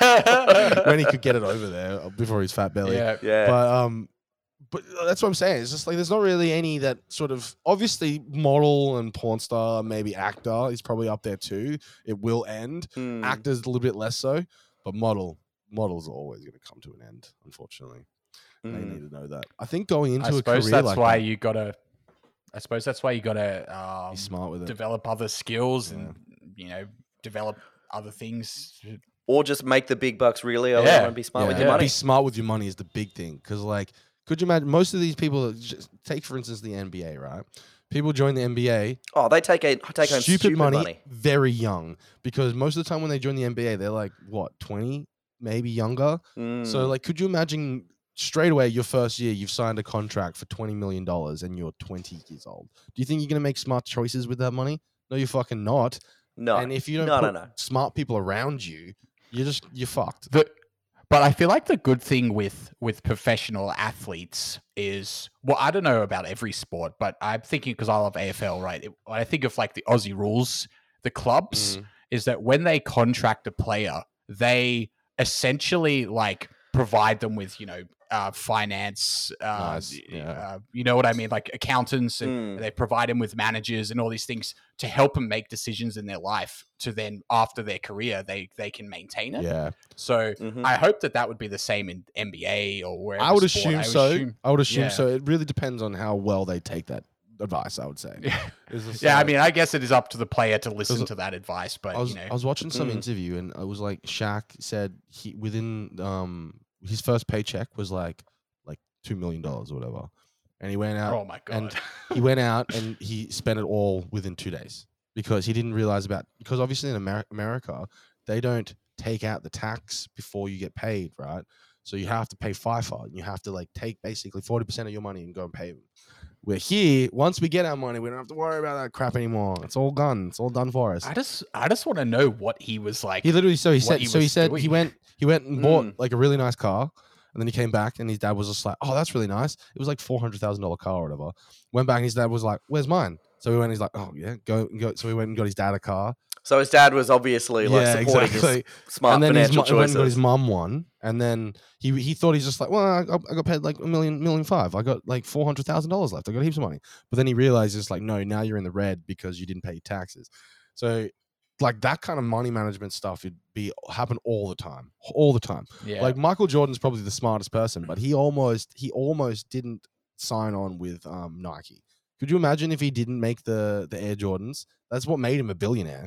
when he could get it over there before his fat belly. Yeah. Yeah. But um, but that's what I'm saying. It's just like there's not really any that sort of obviously model and porn star, maybe actor is probably up there too. It will end. Mm. Actors a little bit less so, but model models are always going to come to an end, unfortunately. They Mm. need to know that. I think going into I a suppose career that's like why that, you gotta. I suppose that's why you gotta um, be smart with it. develop other skills Yeah. and you know develop other things. Or just make the big bucks really early Yeah. and be smart with Yeah, your money. be smart with your money is the big thing. Because like, could you imagine most of these people? that just, take for instance the N B A, right? People join the N B A, Oh, they take a take home stupid, stupid, money, money. very young. Because most of the time when they join the N B A, they're like what twenty, maybe younger. Mm. So like, could you imagine straight away your first year you've signed a contract for twenty million dollars and you're twenty years old? Do you think you're gonna make smart choices with that money? No, you're fucking not. no, And if you don't no, put no, no. smart people around you, you're just you're fucked. The, but I feel like the good thing with with professional athletes is, well, I don't know about every sport, but I'm thinking because I love A F L, right? It, when I think of like the Aussie rules, the clubs, Mm. is that when they contract a player, they essentially like provide them with, you know, uh, finance, uh, Nice, yeah. uh, you know what I mean? Like accountants, and Mm. they provide them with managers and all these things to help them make decisions in their life. To then, after their career, they they can maintain it. Yeah. So Mhm. I hope that that would be the same in N B A or wherever. I would sport. assume I so. assume- I would assume yeah. so. It really depends on how well they take that advice, I would say. Yeah, It's just yeah. I like- mean, I guess it is up to the player to listen Because to that advice, but I was you know, I was watching some Mm. interview and it was like Shaq said he within um his first paycheck was like like two million dollars or whatever, and he went out oh my god, and he went out and he spent it all within two days because he didn't realize about because obviously in Amer- America they don't take out the tax before you get paid, right? So you have to pay FIFA and you have to like take basically forty percent of your money and go and pay them. We're here. Once we get our money, we don't have to worry about that crap anymore. It's all gone. It's all done for us. I just I just want to know what he was like. He literally so he what said he so he was said he doing. went he went and bought Mm. like a really nice car, and then he came back and his dad was just like, oh, that's really nice. It was like four hundred thousand dollar car or whatever. Went back and his dad was like, where's mine? So he went. And he's like, oh yeah, go and go. So he went and got his dad a car. So his dad was obviously like Yeah, supporting exactly. his smart and then his, financial mu- he went and got his choices. mum one, and then he he thought he's just like, well, I got, I got paid like a million million five. I got like four hundred thousand dollars left. I got heaps of money. But then he realized it's like, no, now you're in the red because you didn't pay your taxes. So like that kind of money management stuff would be happen all the time, all the time. yeah, Like Michael Jordan's probably the smartest person, but he almost he almost didn't sign on with um, Nike. Could you imagine if he didn't make the the Air Jordans? That's what made him a billionaire.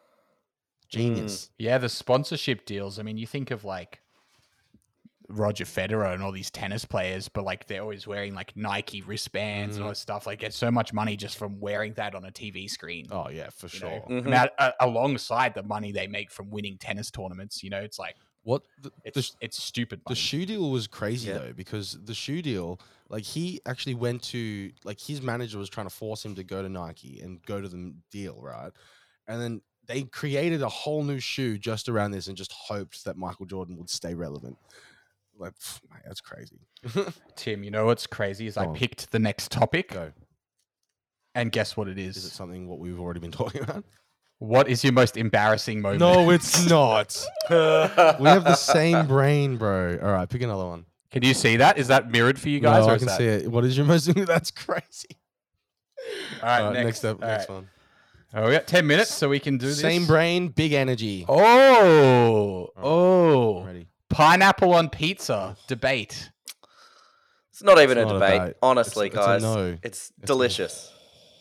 Genius. yeah, the sponsorship deals. I mean, you think of like Roger Federer and all these tennis players, but like they're always wearing like Nike wristbands and all Mhm. this stuff. Like, get so much money just from wearing that on a T V screen. Oh yeah, for you sure. know? Mhm. Amount- uh, alongside the money they make from winning tennis tournaments, you know, it's like What the, it's the, it's stupid. the Money. shoe deal was crazy Yeah. though, because the shoe deal, like he actually went to like his manager was trying to force him to go to Nike and go to the deal, right? And then they created a whole new shoe just around this and just hoped that Michael Jordan would stay relevant. Like, pff, mate, that's crazy. Tim, you know what's crazy is I Go on. picked the next topic, Go. and guess what it is? Is it something what we've already been talking about? What is your most embarrassing moment? No, it's not. We have the same brain, bro. All right, pick another one. Can you see that? Is that mirrored for you guys? no, or I is can that... see it. What is your most? That's crazy. All right, All right, next, next up, All next right. one. Oh, we got ten minutes, so we can do this. Same brain, big energy. Oh, right. oh, Ready? pineapple on pizza debate. It's not even It's a not a debate, debate. honestly, It's- it's a guys. no. It's a- delicious.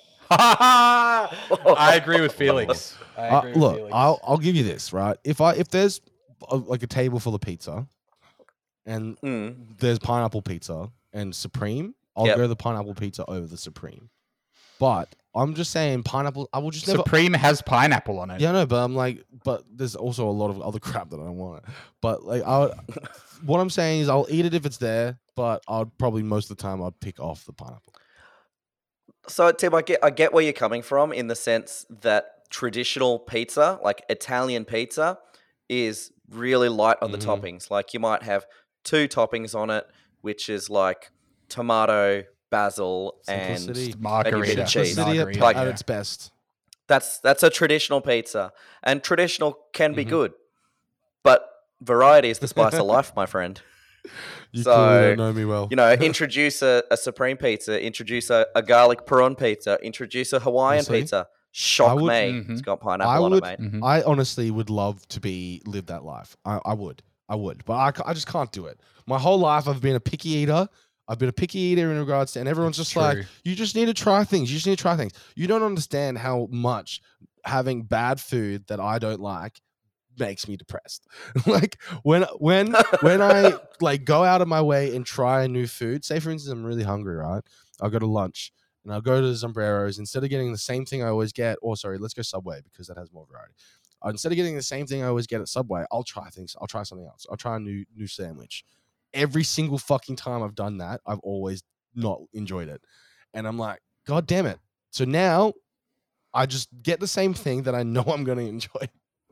I agree with Felix. I Uh, agree with look, Felix. I'll I'll give you this, right? If I if there's a, like a table full of pizza, and Mm. there's pineapple pizza and Supreme, I'll Yep. go the pineapple pizza over the Supreme. But I'm just saying pineapple. I will just never. Supreme has pineapple on it. Yeah, no, but I'm like, but there's also a lot of other crap that I don't want. But like, I, would- what I'm saying is, I'll eat it if it's there. But I'd probably most of the time I'd pick off the pineapple. So Tim, I get I get where you're coming from in the sense that traditional pizza, like Italian pizza, is really light on the Mhm. toppings. Like you might have two toppings on it, which is like tomato, basil, Simplicity. and Margarita. maybe a bit of cheese. Simplicity at, Margarita, Like- at yeah. its best. That's that's a traditional pizza, and traditional can be Mhm. good, but variety is the spice of life, my friend. You So, clearly don't know me well. You know, introduce a, a supreme pizza, introduce a, a garlic prawn pizza, introduce a Hawaiian see, pizza. Shock would- me, Mhm. it's got pineapple I on would- it, mate. Mhm. I honestly would love to be live that life. I, I would, I would, but I, ca- I just can't do it. My whole life I've been a picky eater. I've been a picky eater in regards to, and everyone's It's just like, true. you just need to try things. You just need to try things. You don't understand how much having bad food that I don't like makes me depressed. Like when when when I like go out of my way and try a new food. Say for instance, I'm really hungry, right? I'll go to lunch and I'll go to Sombreros instead of getting the same thing I always get. Or sorry, let's go Subway because that has more variety. Uh, instead of getting the same thing I always get at Subway, I'll try things. I'll try something else. I'll try a new new sandwich. Every single fucking time I've done that, I've always not enjoyed it. And I'm like, God damn it. So now I just get the same thing that I know I'm going to enjoy.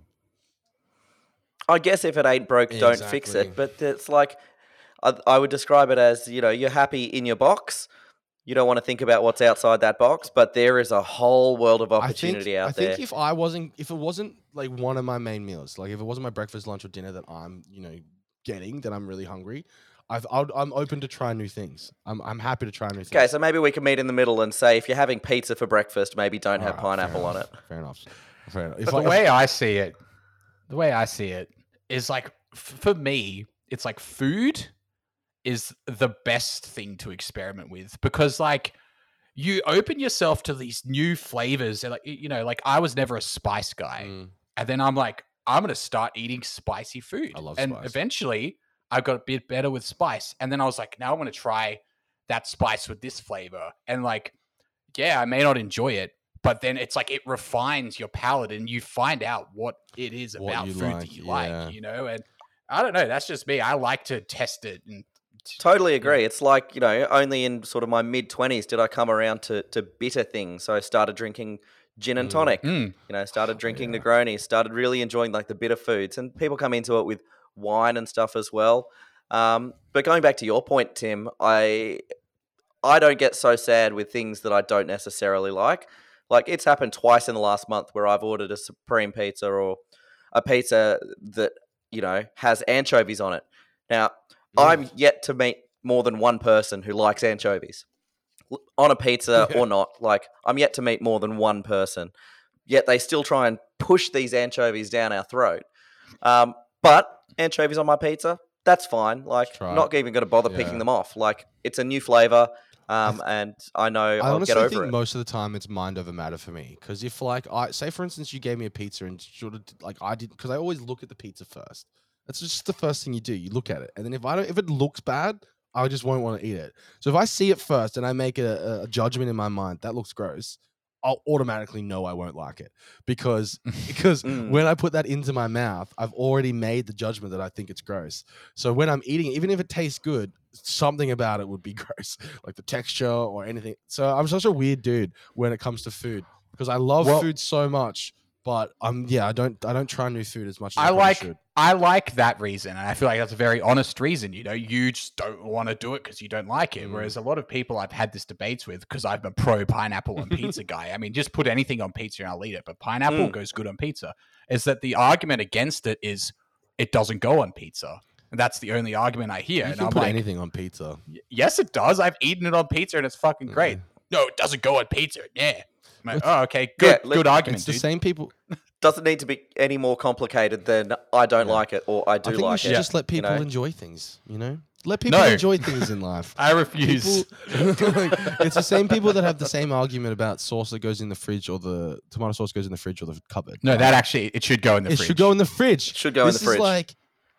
I guess if it ain't broke, don't fix Exactly. it. But it's like, I, I would describe it as, you know, you're happy in your box. You don't want to think about what's outside that box, but there is a whole world of opportunity I think, out I there. think if I wasn't, if it wasn't like one of my main meals, like if it wasn't my breakfast, lunch, or dinner that I'm, you know, getting, that I'm really hungry, I've, I'd, I'm open to try new things. I'm, I'm happy to try new things. Okay, so maybe we can meet in the middle and say if you're having pizza for breakfast, maybe don't have Alright, fair pineapple on enough, it. Fair enough. Fair enough. If But I, the way I see it, the way I see it is like f- for me, it's like food is the best thing to experiment with because like you open yourself to these new flavors and like y- you know, like I was never a spice guy. Mm, And then I'm like, I'm gonna start eating spicy food. I love and spice. eventually I got a bit better with spice. And then I was like, now I want to try that spice with this flavor. And like, yeah, I may not enjoy it, but then it's like it refines your palate and you find out what it is What about you food like, that you yeah. like, you know? And I don't know, that's just me. I like to test it and Totally agree. It's like, you know, only in sort of my mid twenties did I come around to, to bitter things. So I started drinking gin and Mm. tonic, Mm. you know, started drinking yeah. Negronis, started really enjoying like the bitter foods. And people come into it with wine and stuff as well. Um, but going back to your point, Tim, I I don't get so sad with things that I don't necessarily like. Like it's happened twice in the last month where I've ordered a supreme pizza or a pizza that, you know, has anchovies on it. Now, I'm yet to meet more than one person who likes anchovies L- on a pizza Yeah. or not. Like, I'm yet to meet more than one person. Yet they still try and push these anchovies down our throat. Um, but anchovies on my pizza, that's fine. Like, Try it. not even going to bother Yeah. picking them off. Like, it's a new flavor, um, and I know I I'll honestly get over think it. most of the time it's mind over matter for me. Because if like I say for instance you gave me a pizza and sort of like I did because I always look at the pizza first. That's just the first thing you do. You look at it, and then if I don't, if it looks bad, I just won't want to eat it. So if I see it first and I make a, a judgment in my mind that looks gross, I'll automatically know I won't like it because because Mm. when I put that into my mouth, I've already made the judgment that I think it's gross. So when I'm eating it, even if it tastes good, something about it would be gross, like the texture or anything. So I'm such a weird dude when it comes to food because I love Well- food so much, but um yeah, I don't I don't try new food as much as I, I probably like should. I like that reason, and I feel like that's a very honest reason. You know, you just don't want to do it because you don't like it. Mm. Whereas a lot of people I've had this debates with, because I'm a pro pineapple on pizza guy. I mean, just put anything on pizza and I'll eat it, but pineapple Mm. goes good on pizza. Is that the argument against it is it doesn't go on pizza, and that's the only argument I hear. You and can I'm put like, anything on pizza. "Y- yes, it does. I've eaten it on pizza and it's fucking great. Yeah. No, it doesn't go on pizza. Yeah. I'm like, It's- oh, okay, good, Yeah, let- good argument, It's the dude. same people. Doesn't need to be any more complicated than I don't Yeah. like it or I do I think we like should it. just let you people know? enjoy things. You know, let people No. enjoy things in life. I refuse. People, like, it's the same people that have the same argument about sauce that goes in the fridge or the tomato sauce goes in the fridge or the cupboard. No, right? that actually it should go in the it fridge. should go in the fridge. Should go in This the fridge. Is like,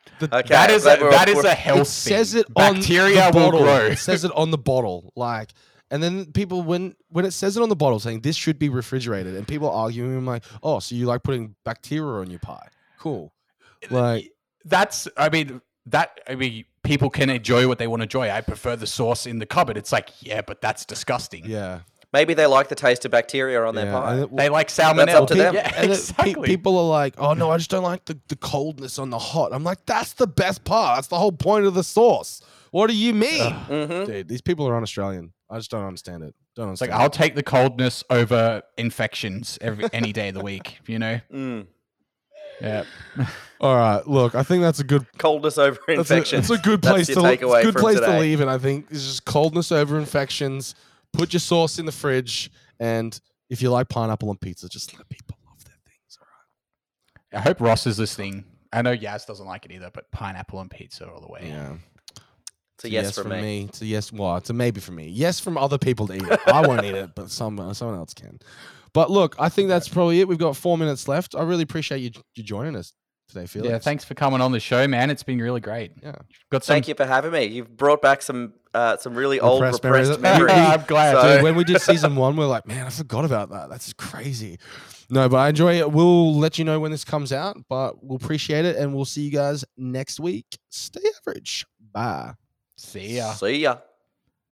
The, Okay, that is but a, we're- that is we're- a health it says thing. it on Bacteria the will bottle. grow. It says it on the bottle, like, and then people when when it says it on the bottle saying this should be refrigerated, and people arguing, I'm like, oh, so you like putting bacteria on your pie? Cool. Like, That's, I mean, that, I mean, people can enjoy what they want to enjoy. I prefer the sauce in the cupboard. It's like, yeah, but that's disgusting. yeah, Maybe they like the taste of bacteria on their yeah. pie. And it- They like That's salmonella. up to them. Yeah, and it- pe- exactly. people are like, oh no, I just don't like the, the coldness on the hot. I'm like, that's the best part. That's the whole point of the sauce. What do you mean? hmm Dude, these people are un-Australian. I just don't understand it. Don't It's like, understand. I'll take the coldness over infections every any day of the week, you know? Mm. Yeah. All right, look, I think that's a good Coldness over That's a, infections. that's a good That's place your to it's a takeaway good from place to today. leave it. I think it's just coldness over infections. Put your sauce in the fridge, and if you like pineapple on pizza, just let people love their things. All right. I hope Ross is listening. I know Yaz doesn't like it either, but pineapple on pizza all the way. Yeah. It's a yes, from from me. It's a yes. Well, it's a maybe from me. Yes from other people to eat it. I won't eat it, but some someone else can. But look, I think that's probably it. We've got four minutes left. I really appreciate you you joining us today, Felix. Yeah, thanks for coming on the show, man. It's been really great. Yeah. Got some. Thank you for having me. You've brought back some uh, some really old Repressed repressed memories. memories. I'm glad. So- Dude, when we did season one, we we're like, man, I forgot about that. That's crazy. No, but I enjoy it. We'll let you know when this comes out, but we'll appreciate it, and we'll see you guys next week. Stay average. Bye. See ya. See ya.